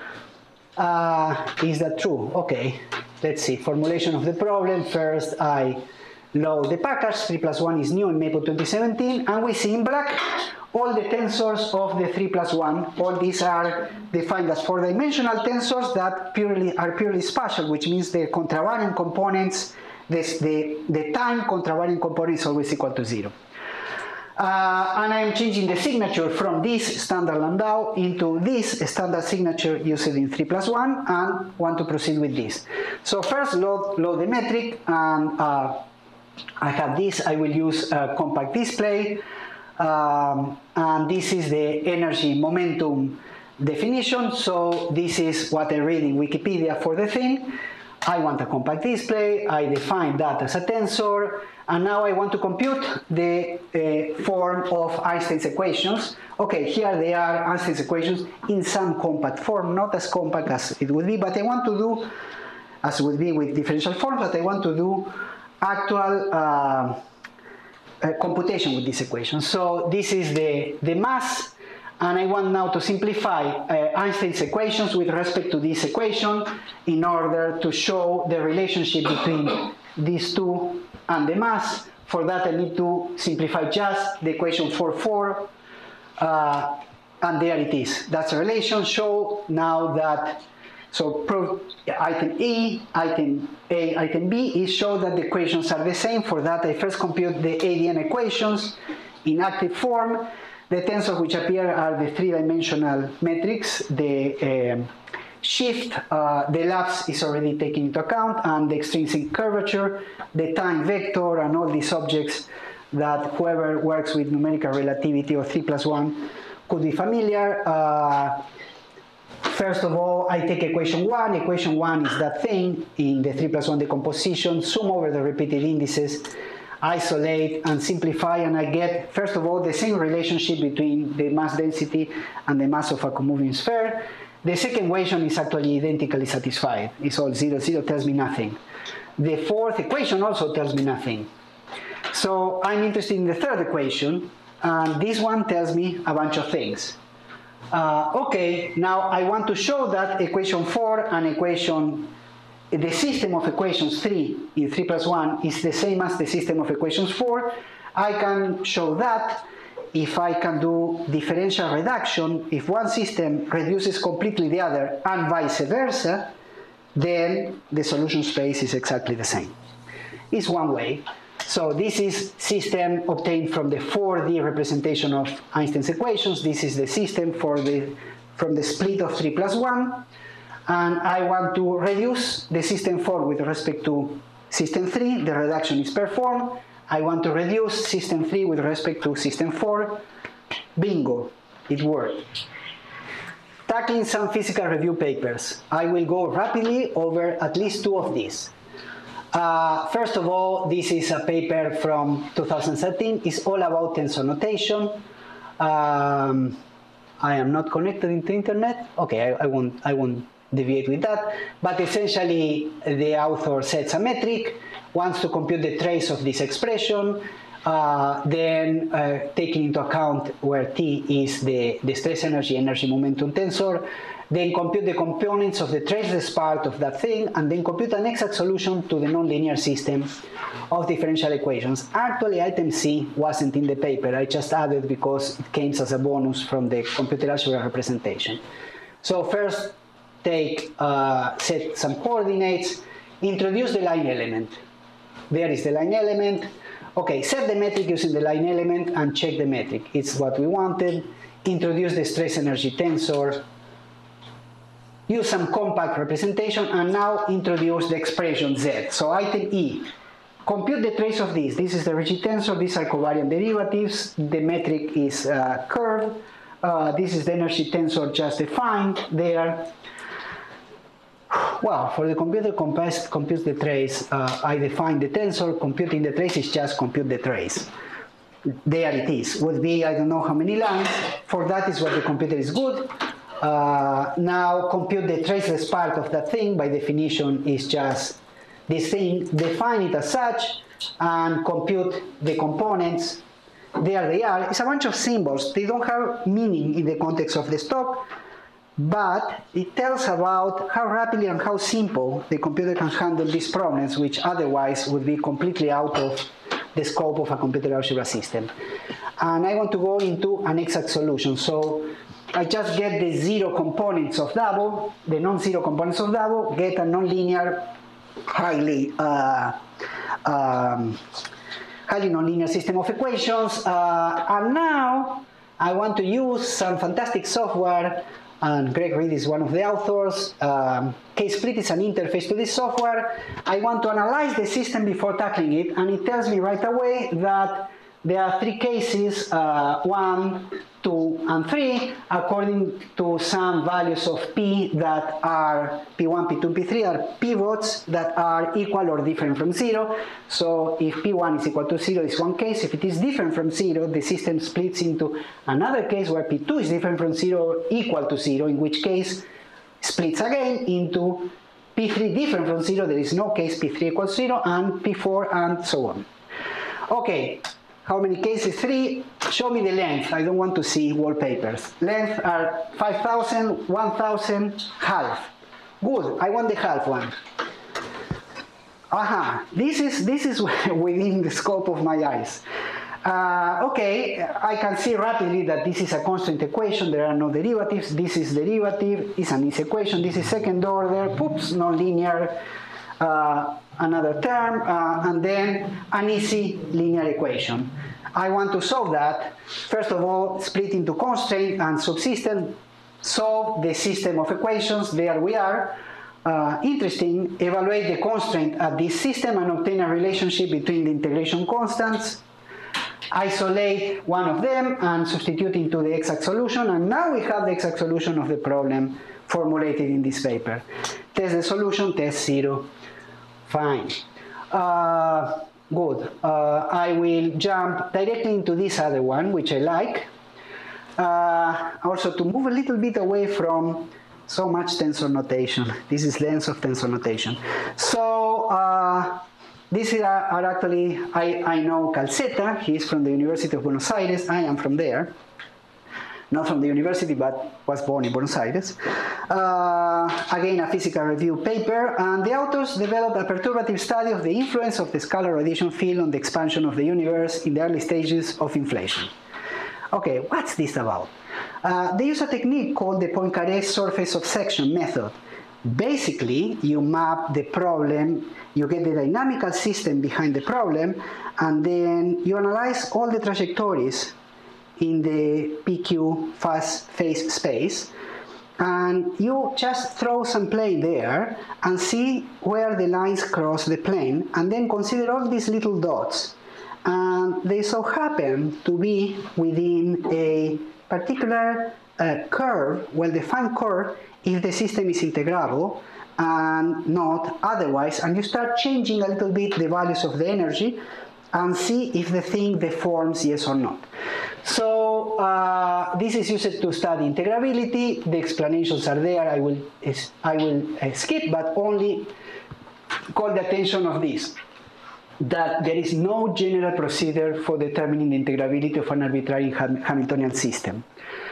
Is that true? Okay, let's see. Formulation of the problem. First, I load the package. 3+1 is new in Maple 2017, and we see in black all the tensors of the 3+1. All these are defined as 4-dimensional tensors that are purely spatial, which means the contravariant components, the time contravariant component is always equal to 0. And I'm changing the signature from this standard Landau into this standard signature used in 3+1, and want to proceed with this. So first load the metric, and I have this. I will use a compact display, and this is the energy momentum definition. So this is what I read in Wikipedia for the thing. I want a compact display. I define that as a tensor, and now I want to compute the form of Einstein's equations. Okay, here they are, Einstein's equations in some compact form, not as compact as it would be, but I want to do, as would be with differential forms, but I want to do actual computation with this equation. So this is the mass, and I want now to simplify Einstein's equations with respect to this equation in order to show the relationship between these two and the mass. For that, I need to simplify just the equation 4, and there it is. That's a relation. Show now that, so prove item E, item A, item B is show that the equations are the same. For that, I first compute the ADN equations in active form. The tensors which appear are the three-dimensional metrics. The shift, the lapse is already taken into account, and the extrinsic curvature, the time vector, and all these objects that whoever works with numerical relativity or 3+1 could be familiar. First of all, I take equation 1. Equation 1 is that thing in the 3+1 decomposition. Sum over the repeated indices, isolate and simplify, and I get, first of all, the same relationship between the mass density and the mass of a comoving sphere. The second equation is actually identically satisfied. It's all 0, 0 tells me nothing. The fourth equation also tells me nothing. So I'm interested in the third equation, and this one tells me a bunch of things. Okay, now I want to show that equation 4 and the system of equations 3 in 3+1 is the same as the system of equations 4. I can show that if I can do differential reduction. If one system reduces completely the other and vice versa, then the solution space is exactly the same. It's one way. So this is system obtained from the 4D representation of Einstein's equations. This is the system from the split of 3+1. And I want to reduce the system 4 with respect to system 3. The reduction is performed. I want to reduce system 3 with respect to system 4. Bingo, it worked. Tackling some physical review papers. I will go rapidly over at least 2 of these. First of all, this is a paper from 2013. It's all about tensor notation. I am not connected into internet. Okay, I won't deviate with that. But essentially, the author sets a metric, wants to compute the trace of this expression, then taking into account where T is the stress energy momentum tensor, then compute the components of the traceless part of that thing, and then compute an exact solution to the nonlinear system of differential equations. Actually, item C wasn't in the paper. I just added because it came as a bonus from the computer algebra representation. So first, set some coordinates, introduce the line element. There is the line element. Okay, set the metric using the line element and check the metric. It's what we wanted. Introduce the stress energy tensor. Use some compact representation, and now introduce the expression Z. So item E, compute the trace of this. This is the rigid tensor. These are covariant derivatives. The metric is curved. This is the energy tensor just defined there. Well, for the computer computes the trace, I define the tensor. Computing the trace is just compute the trace. There it is. Would be, I don't know how many lines. For that is what the computer is good. Now compute the traceless part of that thing. By definition is just this thing. Define it as such and compute the components. There they are. It's a bunch of symbols. They don't have meaning in the context of the stock, but it tells about how rapidly and how simple the computer can handle these problems, which otherwise would be completely out of the scope of a computer algebra system. And I want to go into an exact solution. So I just get the zero components of double, the non-zero components of double, highly nonlinear system of equations. And now I want to use some fantastic software, and Greg Reed is one of the authors. K-Split is an interface to this software. I want to analyze the system before tackling it, and it tells me right away that there are 3 cases, 1, 2, and 3, according to some values of P that are P1, P2, P3 are pivots that are equal or different from 0. So if P1 is equal to 0 is one case. If it is different from 0, the system splits into another case where P2 is different from 0 or equal to 0, in which case splits again into P3 different from 0, there is no case P3 equals 0, and P4 and so on. Okay. How many cases? 3. Show me the length. I don't want to see wallpapers. Length are 5,000, 1,000, half. Good. I want the half one. Aha. This is within the scope of my eyes. Okay. I can see rapidly that this is a constant equation. There are no derivatives. This is derivative. It's an easy equation. This is second order. Oops. Nonlinear. Another term, and then an easy linear equation. I want to solve that. First of all, split into constraint and subsystem, solve the system of equations. There we are. Interesting. Evaluate the constraint at this system and obtain a relationship between the integration constants. Isolate one of them and substitute into the exact solution. And now we have the exact solution of the problem formulated in this paper. Test the solution, test 0. Fine. Good. I will jump directly into this other one, which I like. Also, to move a little bit away from so much tensor notation. This is length of tensor notation. So, these are actually, I know Calceta. He is from the University of Buenos Aires. I am from there. Not from the university, but was born in Buenos Aires. Again, a physical review paper, and the authors developed a perturbative study of the influence of the scalar radiation field on the expansion of the universe in the early stages of inflation. Okay, what's this about? They use a technique called the Poincaré surface of section method. Basically, you map the problem, you get the dynamical system behind the problem, and then you analyze all the trajectories in the PQ fast phase space, and you just throw some plane there and see where the lines cross the plane, and then consider all these little dots, and they so happen to be within a particular curve, well-defined curve, if the system is integrable and not otherwise, and you start changing a little bit the values of the energy and see if the thing deforms, yes or not. So this is used to study integrability. The explanations are there. I will skip, but only call the attention of this, that there is no general procedure for determining the integrability of an arbitrary Hamiltonian system,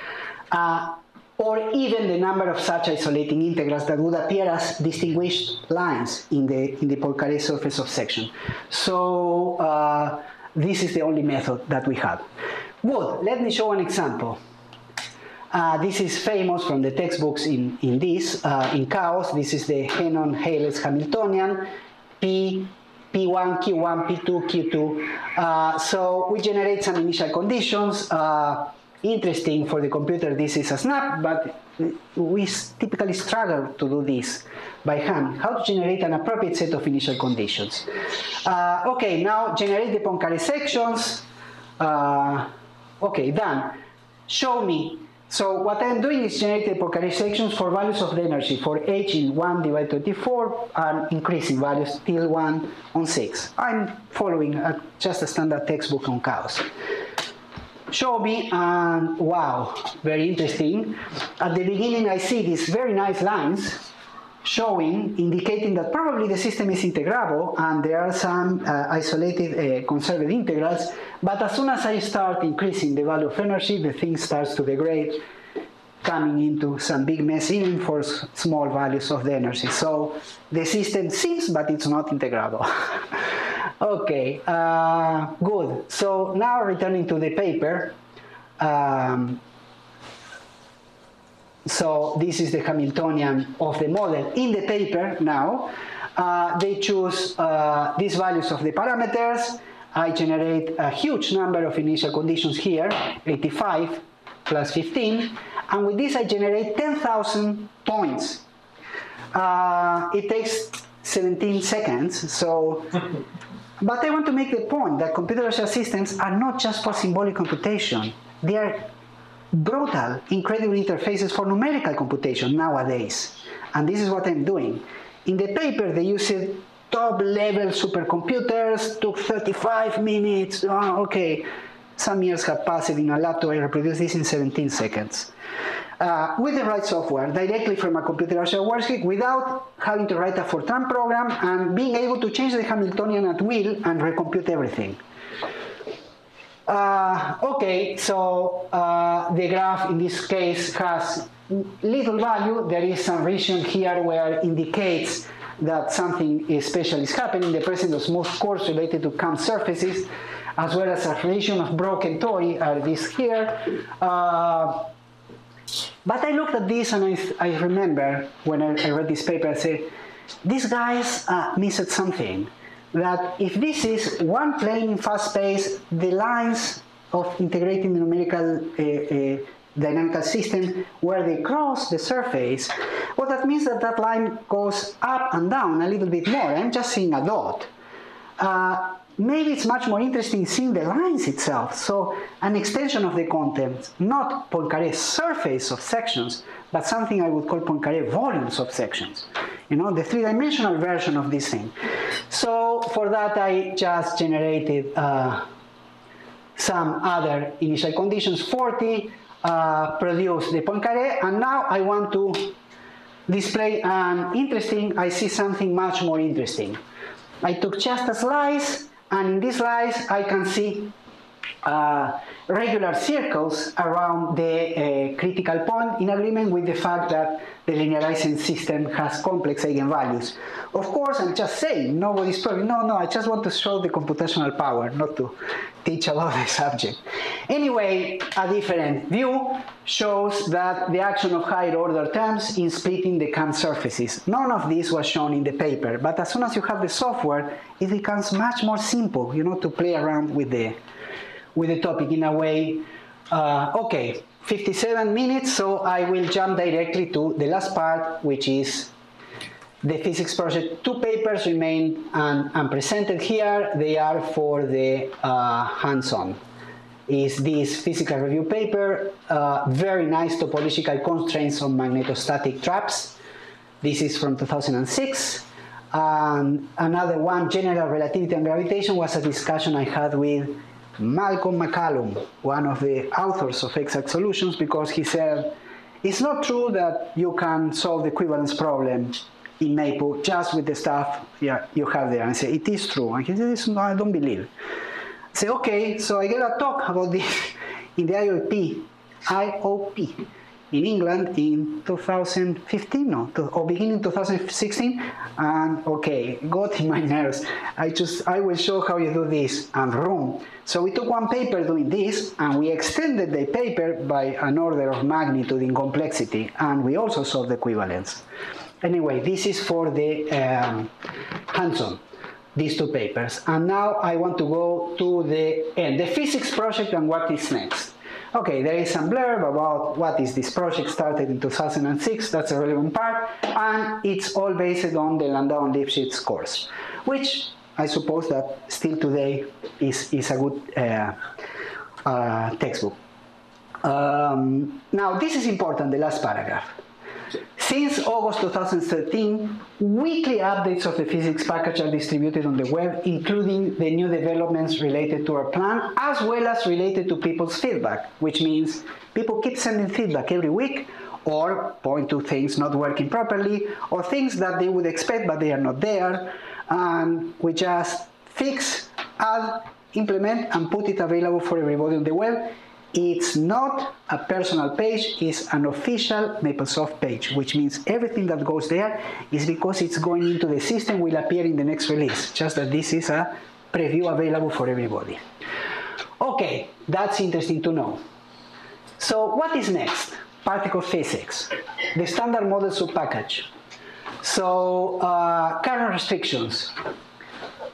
or even the number of such isolating integrals that would appear as distinguished lines in the Poincaré surface of section. So this is the only method that we have. Good. Let me show an example. This is famous from the textbooks in chaos. This is the Henon-Hales Hamiltonian, P1, Q1, P2, Q2. So we generate some initial conditions. Interesting for the computer, this is a snap, but we typically struggle to do this by hand. How to generate an appropriate set of initial conditions. Okay, now generate the Poincaré sections. Okay, done. Show me. So what I'm doing is generate the Poincaré sections for values of the energy for h in 1 divided 24 and increasing values till 1 on 6. I'm following just a standard textbook on chaos. Show me, and wow, very interesting. At the beginning I see these very nice lines showing, indicating that probably the system is integrable and there are some isolated conserved integrals, but as soon as I start increasing the value of energy, the thing starts to degrade, coming into some big mess even for small values of the energy. So the system seems, but it's not integrable. Okay, good. So now returning to the paper. So this is the Hamiltonian of the model. In the paper now, they choose these values of the parameters, I generate a huge number of initial conditions here, 85 plus 15, and with this I generate 10,000 points. It takes 17 seconds, so, but I want to make the point that computer-assisted systems are not just for symbolic computation. They are brutal, incredible interfaces for numerical computation nowadays. And this is what I'm doing. In the paper, they use top-level supercomputers, took 35 minutes. Oh, okay, some years have passed. In a laptop, I reproduce this in 17 seconds. With the right software, directly from a computer-assisted worksheet, without having to write a Fortran program, and being able to change the Hamiltonian at will and recompute everything. Okay, so the graph in this case has little value. There is some region here where indicates that something special is happening. The presence of smooth cores related to CAM surfaces, as well as a region of broken tori are these here. But I looked at this and I remember when I read this paper, I said, these guys missed something. That if this is one plane in fast space, the lines of integrating the numerical dynamical system where they cross the surface, well, that means that that line goes up and down a little bit more. I'm just seeing a dot. Maybe it's much more interesting seeing the lines itself. So an extension of the content, not Poincaré's surface of sections, but something I would call Poincaré volumes of sections. You know, the three-dimensional version of this thing. So for that, I just generated some other initial conditions, 40, produce the Poincaré, and now I want to display an interesting, I see something much more interesting. I took just a slice, and in this slice I can see regular circles around the critical point in agreement with the fact that the linearizing system has complex eigenvalues. Of course, I'm just saying, nobody's perfect. No, I just want to show the computational power, not to teach about the subject. Anyway, a different view shows that the action of higher order terms in splitting the CAM surfaces. None of this was shown in the paper, but as soon as you have the software, it becomes much more simple, you know, to play around with the topic in a way. Okay, 57 minutes, so I will jump directly to the last part, which is the physics project. Two papers remain unpresented here. They are for the hands-on. Is this physical review paper, very nice topological constraints on magnetostatic traps. This is from 2006. Another one, general relativity and gravitation, was a discussion I had with Malcolm McCallum, one of the authors of Exact Solutions, because he said, it's not true that you can solve the equivalence problem in Maple just with the stuff you have there. And I say, it is true. And he says, no, I don't believe. I say, okay, so I gave a talk about this in the IOP in England in 2015, or beginning 2016, and okay, got in my nerves. I will show how you do this, and room. So we took one paper doing this, and we extended the paper by an order of magnitude in complexity, and we also solved equivalence. Anyway, this is for the hands-on, these two papers. And now I want to go to the end, the physics project and what is next. Okay, there is some blurb about what is this project, started in 2006, that's a relevant part, and it's all based on the Landau and Lipschitz course, which I suppose that still today is a good textbook. Now, this is important, the last paragraph. Since August 2013, weekly updates of the physics package are distributed on the web, including the new developments related to our plan, as well as related to people's feedback, which means people keep sending feedback every week, or point to things not working properly, or things that they would expect but they are not there, and we just fix, add, implement, and put it available for everybody on the web. It's not a personal page, it's an official MapleSoft page, which means everything that goes there is because it's going into the system, will appear in the next release, just that this is a preview available for everybody. Okay, that's interesting to know. So what is next? Particle physics, the standard model subpackage. So current restrictions.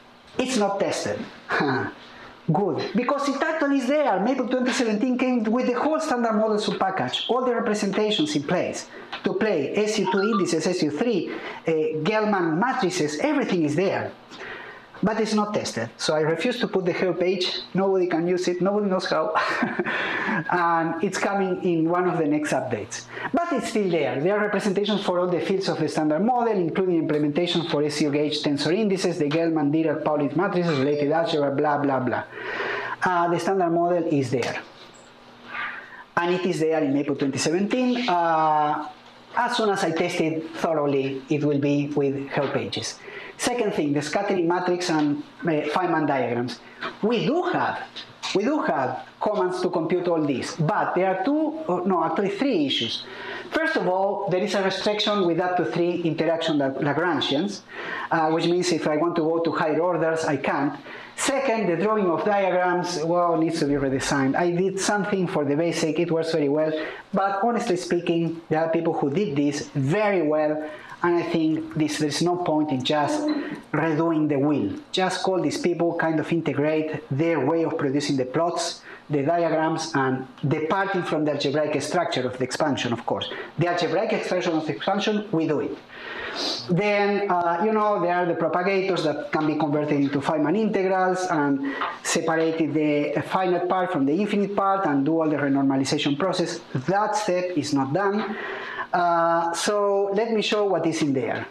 It's not tested. Good, because it actually is there. Maple 2017 came with the whole standard model subpackage, all the representations in place to play SU2 indices, SU3, Gell-Mann matrices, everything is there. But it's not tested, so I refuse to put the help page. Nobody can use it, nobody knows how. And it's coming in one of the next updates. But it's still there. There are representations for all the fields of the standard model, including implementation for SU gauge tensor indices, the Gell-Mann, Dirac, Paulin matrices, related algebra, blah, blah, blah. The standard model is there. And it is there in Maple 2017. As soon as I test it thoroughly, it will be with help pages. Second thing, the scattering matrix and Feynman diagrams. We do have commands to compute all this, but there are three issues. First of all, there is a restriction with up to 3 interaction Lagrangians, which means if I want to go to higher orders, I can't. Second, the drawing of diagrams, well, needs to be redesigned. I did something for the basic, it works very well, but honestly speaking, there are people who did this very well, and I think there's no point in just redoing the wheel. Just call these people, kind of integrate their way of producing the plots, the diagrams, and departing from the algebraic structure of the expansion, of course. The algebraic expression of the expansion, we do it. Then, there are the propagators that can be converted into Feynman integrals and separated the finite part from the infinite part and do all the renormalization process. That step is not done. So let me show what is in there.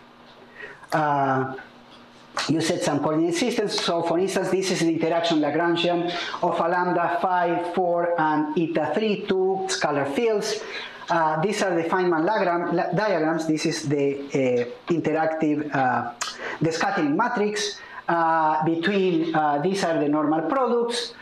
You set some coordinate systems. So for instance, this is the interaction Lagrangian of a lambda, phi, 4, and eta 3, 2 scalar fields. These are the Feynman diagrams. This is the interactive, the scattering matrix. Between these are the normal products.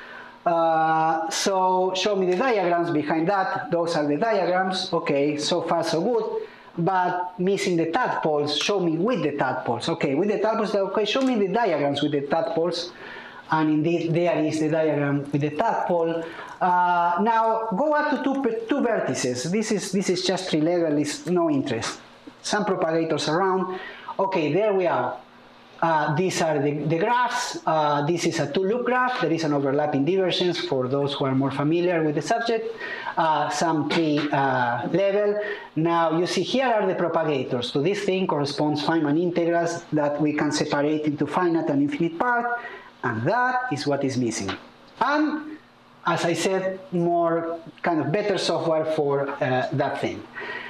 So show me the diagrams behind that. Those are the diagrams. Okay, so far so good. But missing the tadpoles. Show me with the tadpoles. Okay, with the tadpoles. Okay, show me the diagrams with the tadpoles. And indeed, there is the diagram with the tadpole. Now go up to two vertices. This is just tree level. Is no interest. Some propagators around. Okay, there we are. These are the graphs. This is a two-loop graph. There is an overlapping divergence for those who are more familiar with the subject. Some tree level. Now you see here are the propagators. To this thing corresponds Feynman integrals that we can separate into finite and infinite part. And that is what is missing. And as I said, more kind of better software for that thing.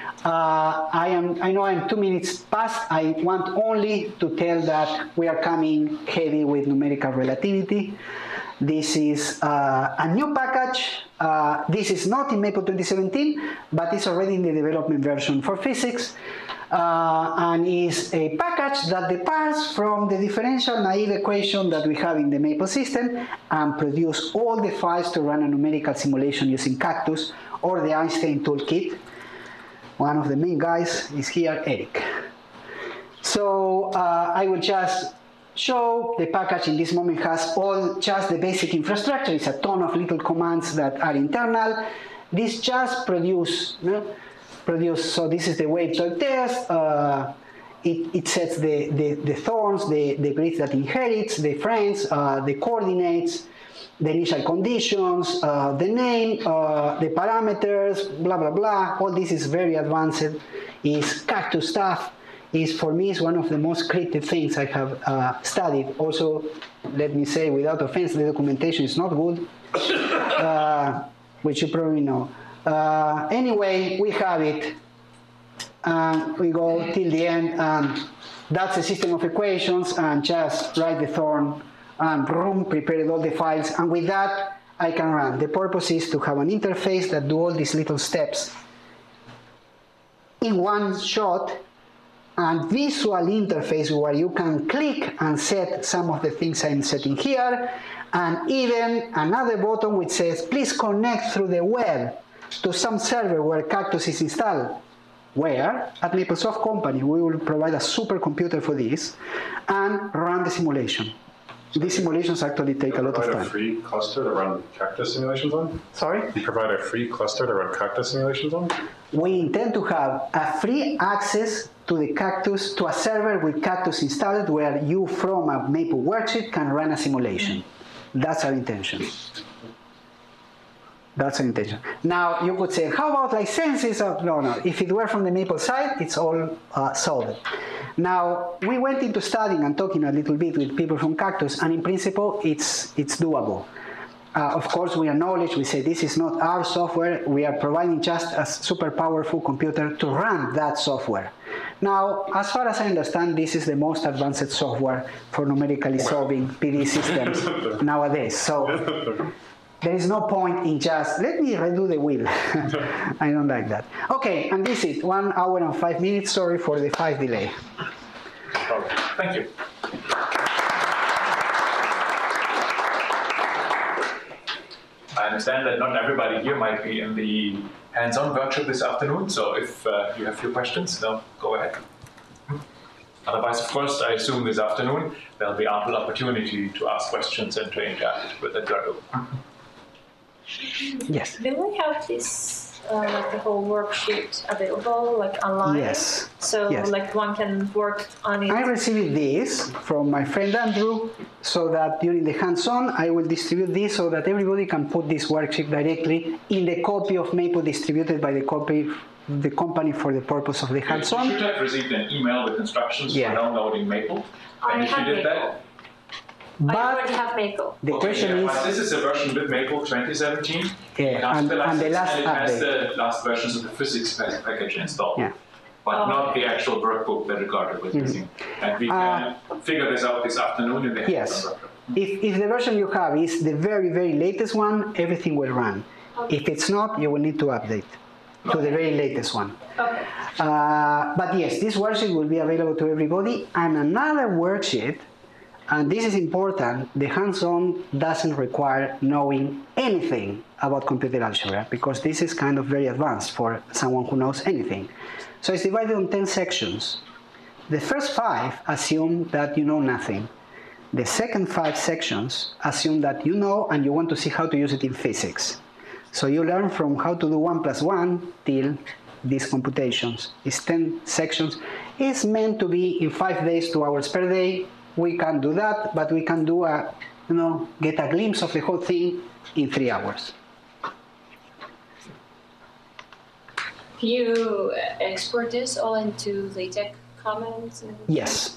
I know I'm 2 minutes past. I want only to tell that we are coming heavy with numerical relativity. This is a new package. This is not in Maple 2017, but it's already in the development version for physics. And is a package that departs from the differential naive equation that we have in the Maple system and produce all the files to run a numerical simulation using Cactus or the Einstein toolkit. One of the main guys is here, Eric. So I will just show the package in this moment has all just the basic infrastructure. It's a ton of little commands that are internal. This just produce. So this is the Wavetop test. It sets the thorns, the grids that inherits, the friends, the coordinates, the initial conditions, the name, the parameters, blah, blah, blah. All this is very advanced. Is Cactus stuff. Is for me is one of the most creative things I have studied. Also, let me say, without offense, the documentation is not good, which you probably know. Anyway, we have it, and we go till the end, and that's a system of equations, and just write the thorn, and boom, prepared all the files, and with that, I can run. The purpose is to have an interface that do all these little steps in one shot, and visual interface where you can click and set some of the things I'm setting here, and even another button which says, please connect through the web to some server where Cactus is installed. Where? At MapleSoft Company, we will provide a supercomputer for this and run the simulation. These simulations actually take a lot of Provide a time. free cluster to run cactus simulations on? Sorry? You provide a free cluster to run cactus simulations on? We intend to have a free access to the Cactus, to a server with Cactus installed where you from a Maple worksheet can run a simulation. That's our intention. That's our intention. Now, you could say, how about licenses? No. If it were from the Maple side, it's all solved. Now, we went into studying and talking a little bit with people from Cactus, and in principle, it's doable. Of course, we acknowledge, we say this is not our software, we are providing just a super powerful computer to run that software. Now, as far as I understand, this is the most advanced software for numerically solving PD systems nowadays. So there is no point in just, let me redo the wheel. I don't like that. Okay, and this is 1 hour and 5 minutes. Sorry for the 5 delay. Thank you. I understand that not everybody here might be in the hands-on workshop this afternoon, so if you have a few questions, no, go ahead. Otherwise, of course, I assume this afternoon there'll be ample opportunity to ask questions and to interact with Eduardo. Yes. Do we have this, like the whole worksheet available, like online? Yes. So, Yes. like one can work on it. I received this from my friend Andrew, so that during the hands-on, I will distribute this so that everybody can put this worksheet directly in the copy of Maple distributed by the company for the purpose of the You hands-on. should have received an email with instructions Yeah. for downloading Maple. I And if you have did that, Maple. I already But have Maple. the question yeah, is, but this is a version with Maple 2017. Yeah, It has and the the license, last and it has update. the last versions of the physics package installed. Yeah. But Oh. not the actual workbook that Ricardo was using. And we can figure this out this afternoon in the hands-on yes, workshop. if the version you have is the very, very latest one, everything will run. If it's not, you will need to update to the very latest one. Okay. But yes, this worksheet will be available to everybody. And another worksheet, and this is important, the hands-on doesn't require knowing anything about computer algebra, because this is kind of very advanced for someone who knows anything. So it's divided on 10 sections. The first 5 assume that you know nothing. The second 5 sections assume that you know and you want to see how to use it in physics. So you learn from how to do 1 + 1 till these computations. It's 10 sections. It's meant to be in 5 days, 2 hours per day. We can do that, but we can do get a glimpse of the whole thing in 3 hours. Can you export this all into LaTeX comments? Yes.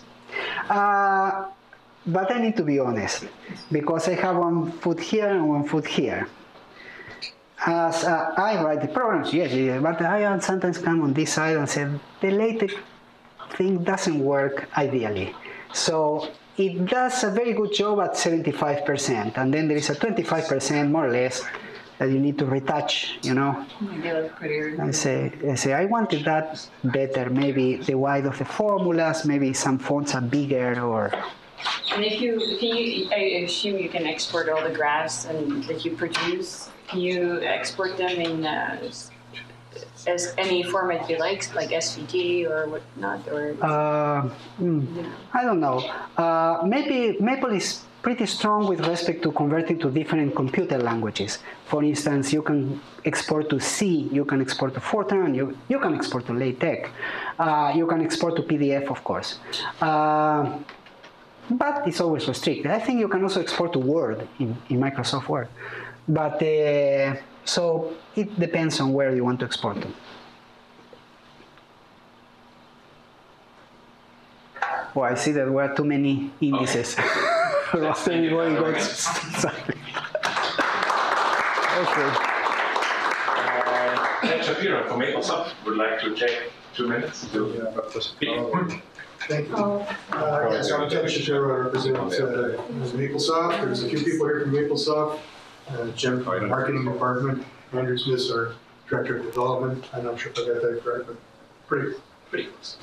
But I need to be honest, because I have 1 foot here and 1 foot here. As I write the programs, yes, but I sometimes come on this side and say, the LaTeX thing doesn't work ideally. So it does a very good job at 75%, and then there is a 25% more or less that you need to retouch, I say, I wanted that better, maybe the width of the formulas, maybe some fonts are bigger, or... And I assume you can export all the graphs that you produce. Can you export them in as any format you like SVG or whatnot, or? I don't know. Maybe Maple is pretty strong with respect to converting to different computer languages. For instance, you can export to C, you can export to Fortran, you can export to LaTeX, you can export to PDF, of course. But it's always restricted. I think you can also export to Word in Microsoft Word. But so it depends on where you want to export to. Well, I see that there are too many indices. Everybody goes silent. Okay. Ted Shapiro from MapleSoft would like to take 2 minutes to speak. Thank you. So I'm Ted Shapiro, I represent MapleSoft. There's a few people here from MapleSoft. Jim from the marketing department, Andrew Smith, our director of development. I'm not sure if I got that correct, but pretty close.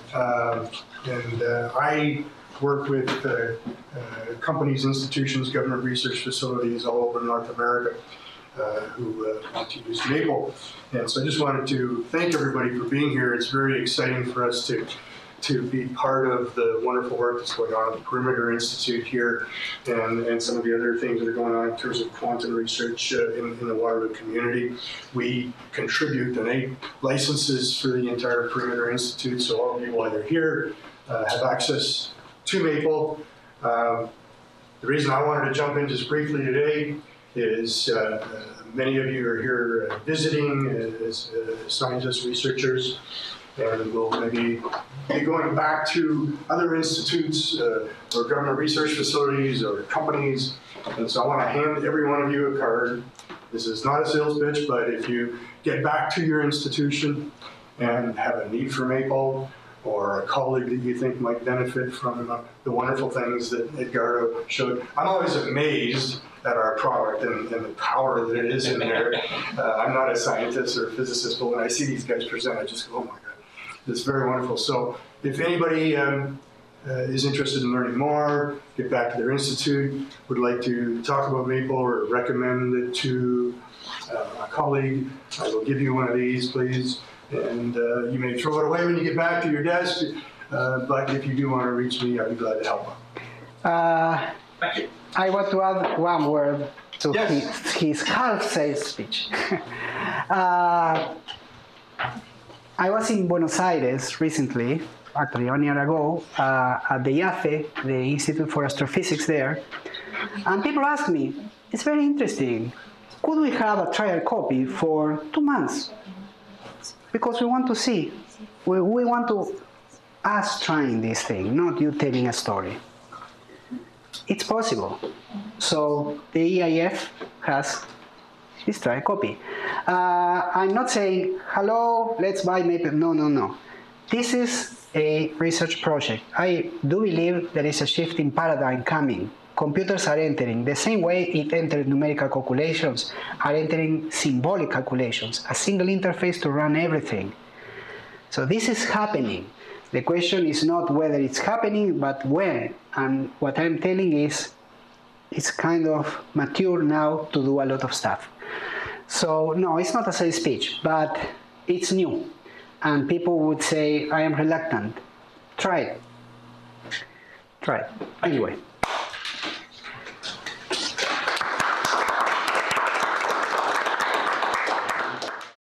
I work with companies, institutions, government research facilities all over North America who want to use Maple. And so I just wanted to thank everybody for being here. It's very exciting for us to to be part of the wonderful work that's going on at the Perimeter Institute here and some of the other things that are going on in terms of quantum research in the Waterloo community. We contribute, donate licenses for the entire Perimeter Institute, so all of you while you're here have access to Maple. The reason I wanted to jump in just briefly today is many of you are here visiting as scientists, researchers, and we'll maybe be going back to other institutes or government research facilities or companies. And so I want to hand every one of you a card. This is not a sales pitch, but if you get back to your institution and have a need for Maple, or a colleague that you think might benefit from the wonderful things that Edgardo showed. I'm always amazed at our product and the power that it is in there. I'm not a scientist or a physicist, but when I see these guys present, I just go, oh my God, it's very wonderful. So if anybody is interested in learning more, get back to their institute, would like to talk about Maple or recommend it to a colleague, I will give you one of these, please. And you may throw it away when you get back to your desk, but if you do want to reach me, I'd be glad to help. Thank you. I want to add one word to Yes. his half sales speech. I was in Buenos Aires recently, actually 1 year ago, at the IAFE, the Institute for Astrophysics there, and people asked me, it's very interesting, could we have a trial copy for 2 months? Because we want to see, we want to us trying this thing, not you telling a story. It's possible. So the EIF has this trial copy. I'm not saying, hello, let's buy Maple. No, no, no. This is a research project. I do believe there is a shift in paradigm coming. Computers are entering, the same way it entered numerical calculations, are entering symbolic calculations, a single interface to run everything. So this is happening. The question is not whether it's happening, but when. And what I'm telling is, it's kind of mature now to do a lot of stuff. So no, it's not a sales speech, but it's new. And people would say, I am reluctant. Try it. Try it. Anyway.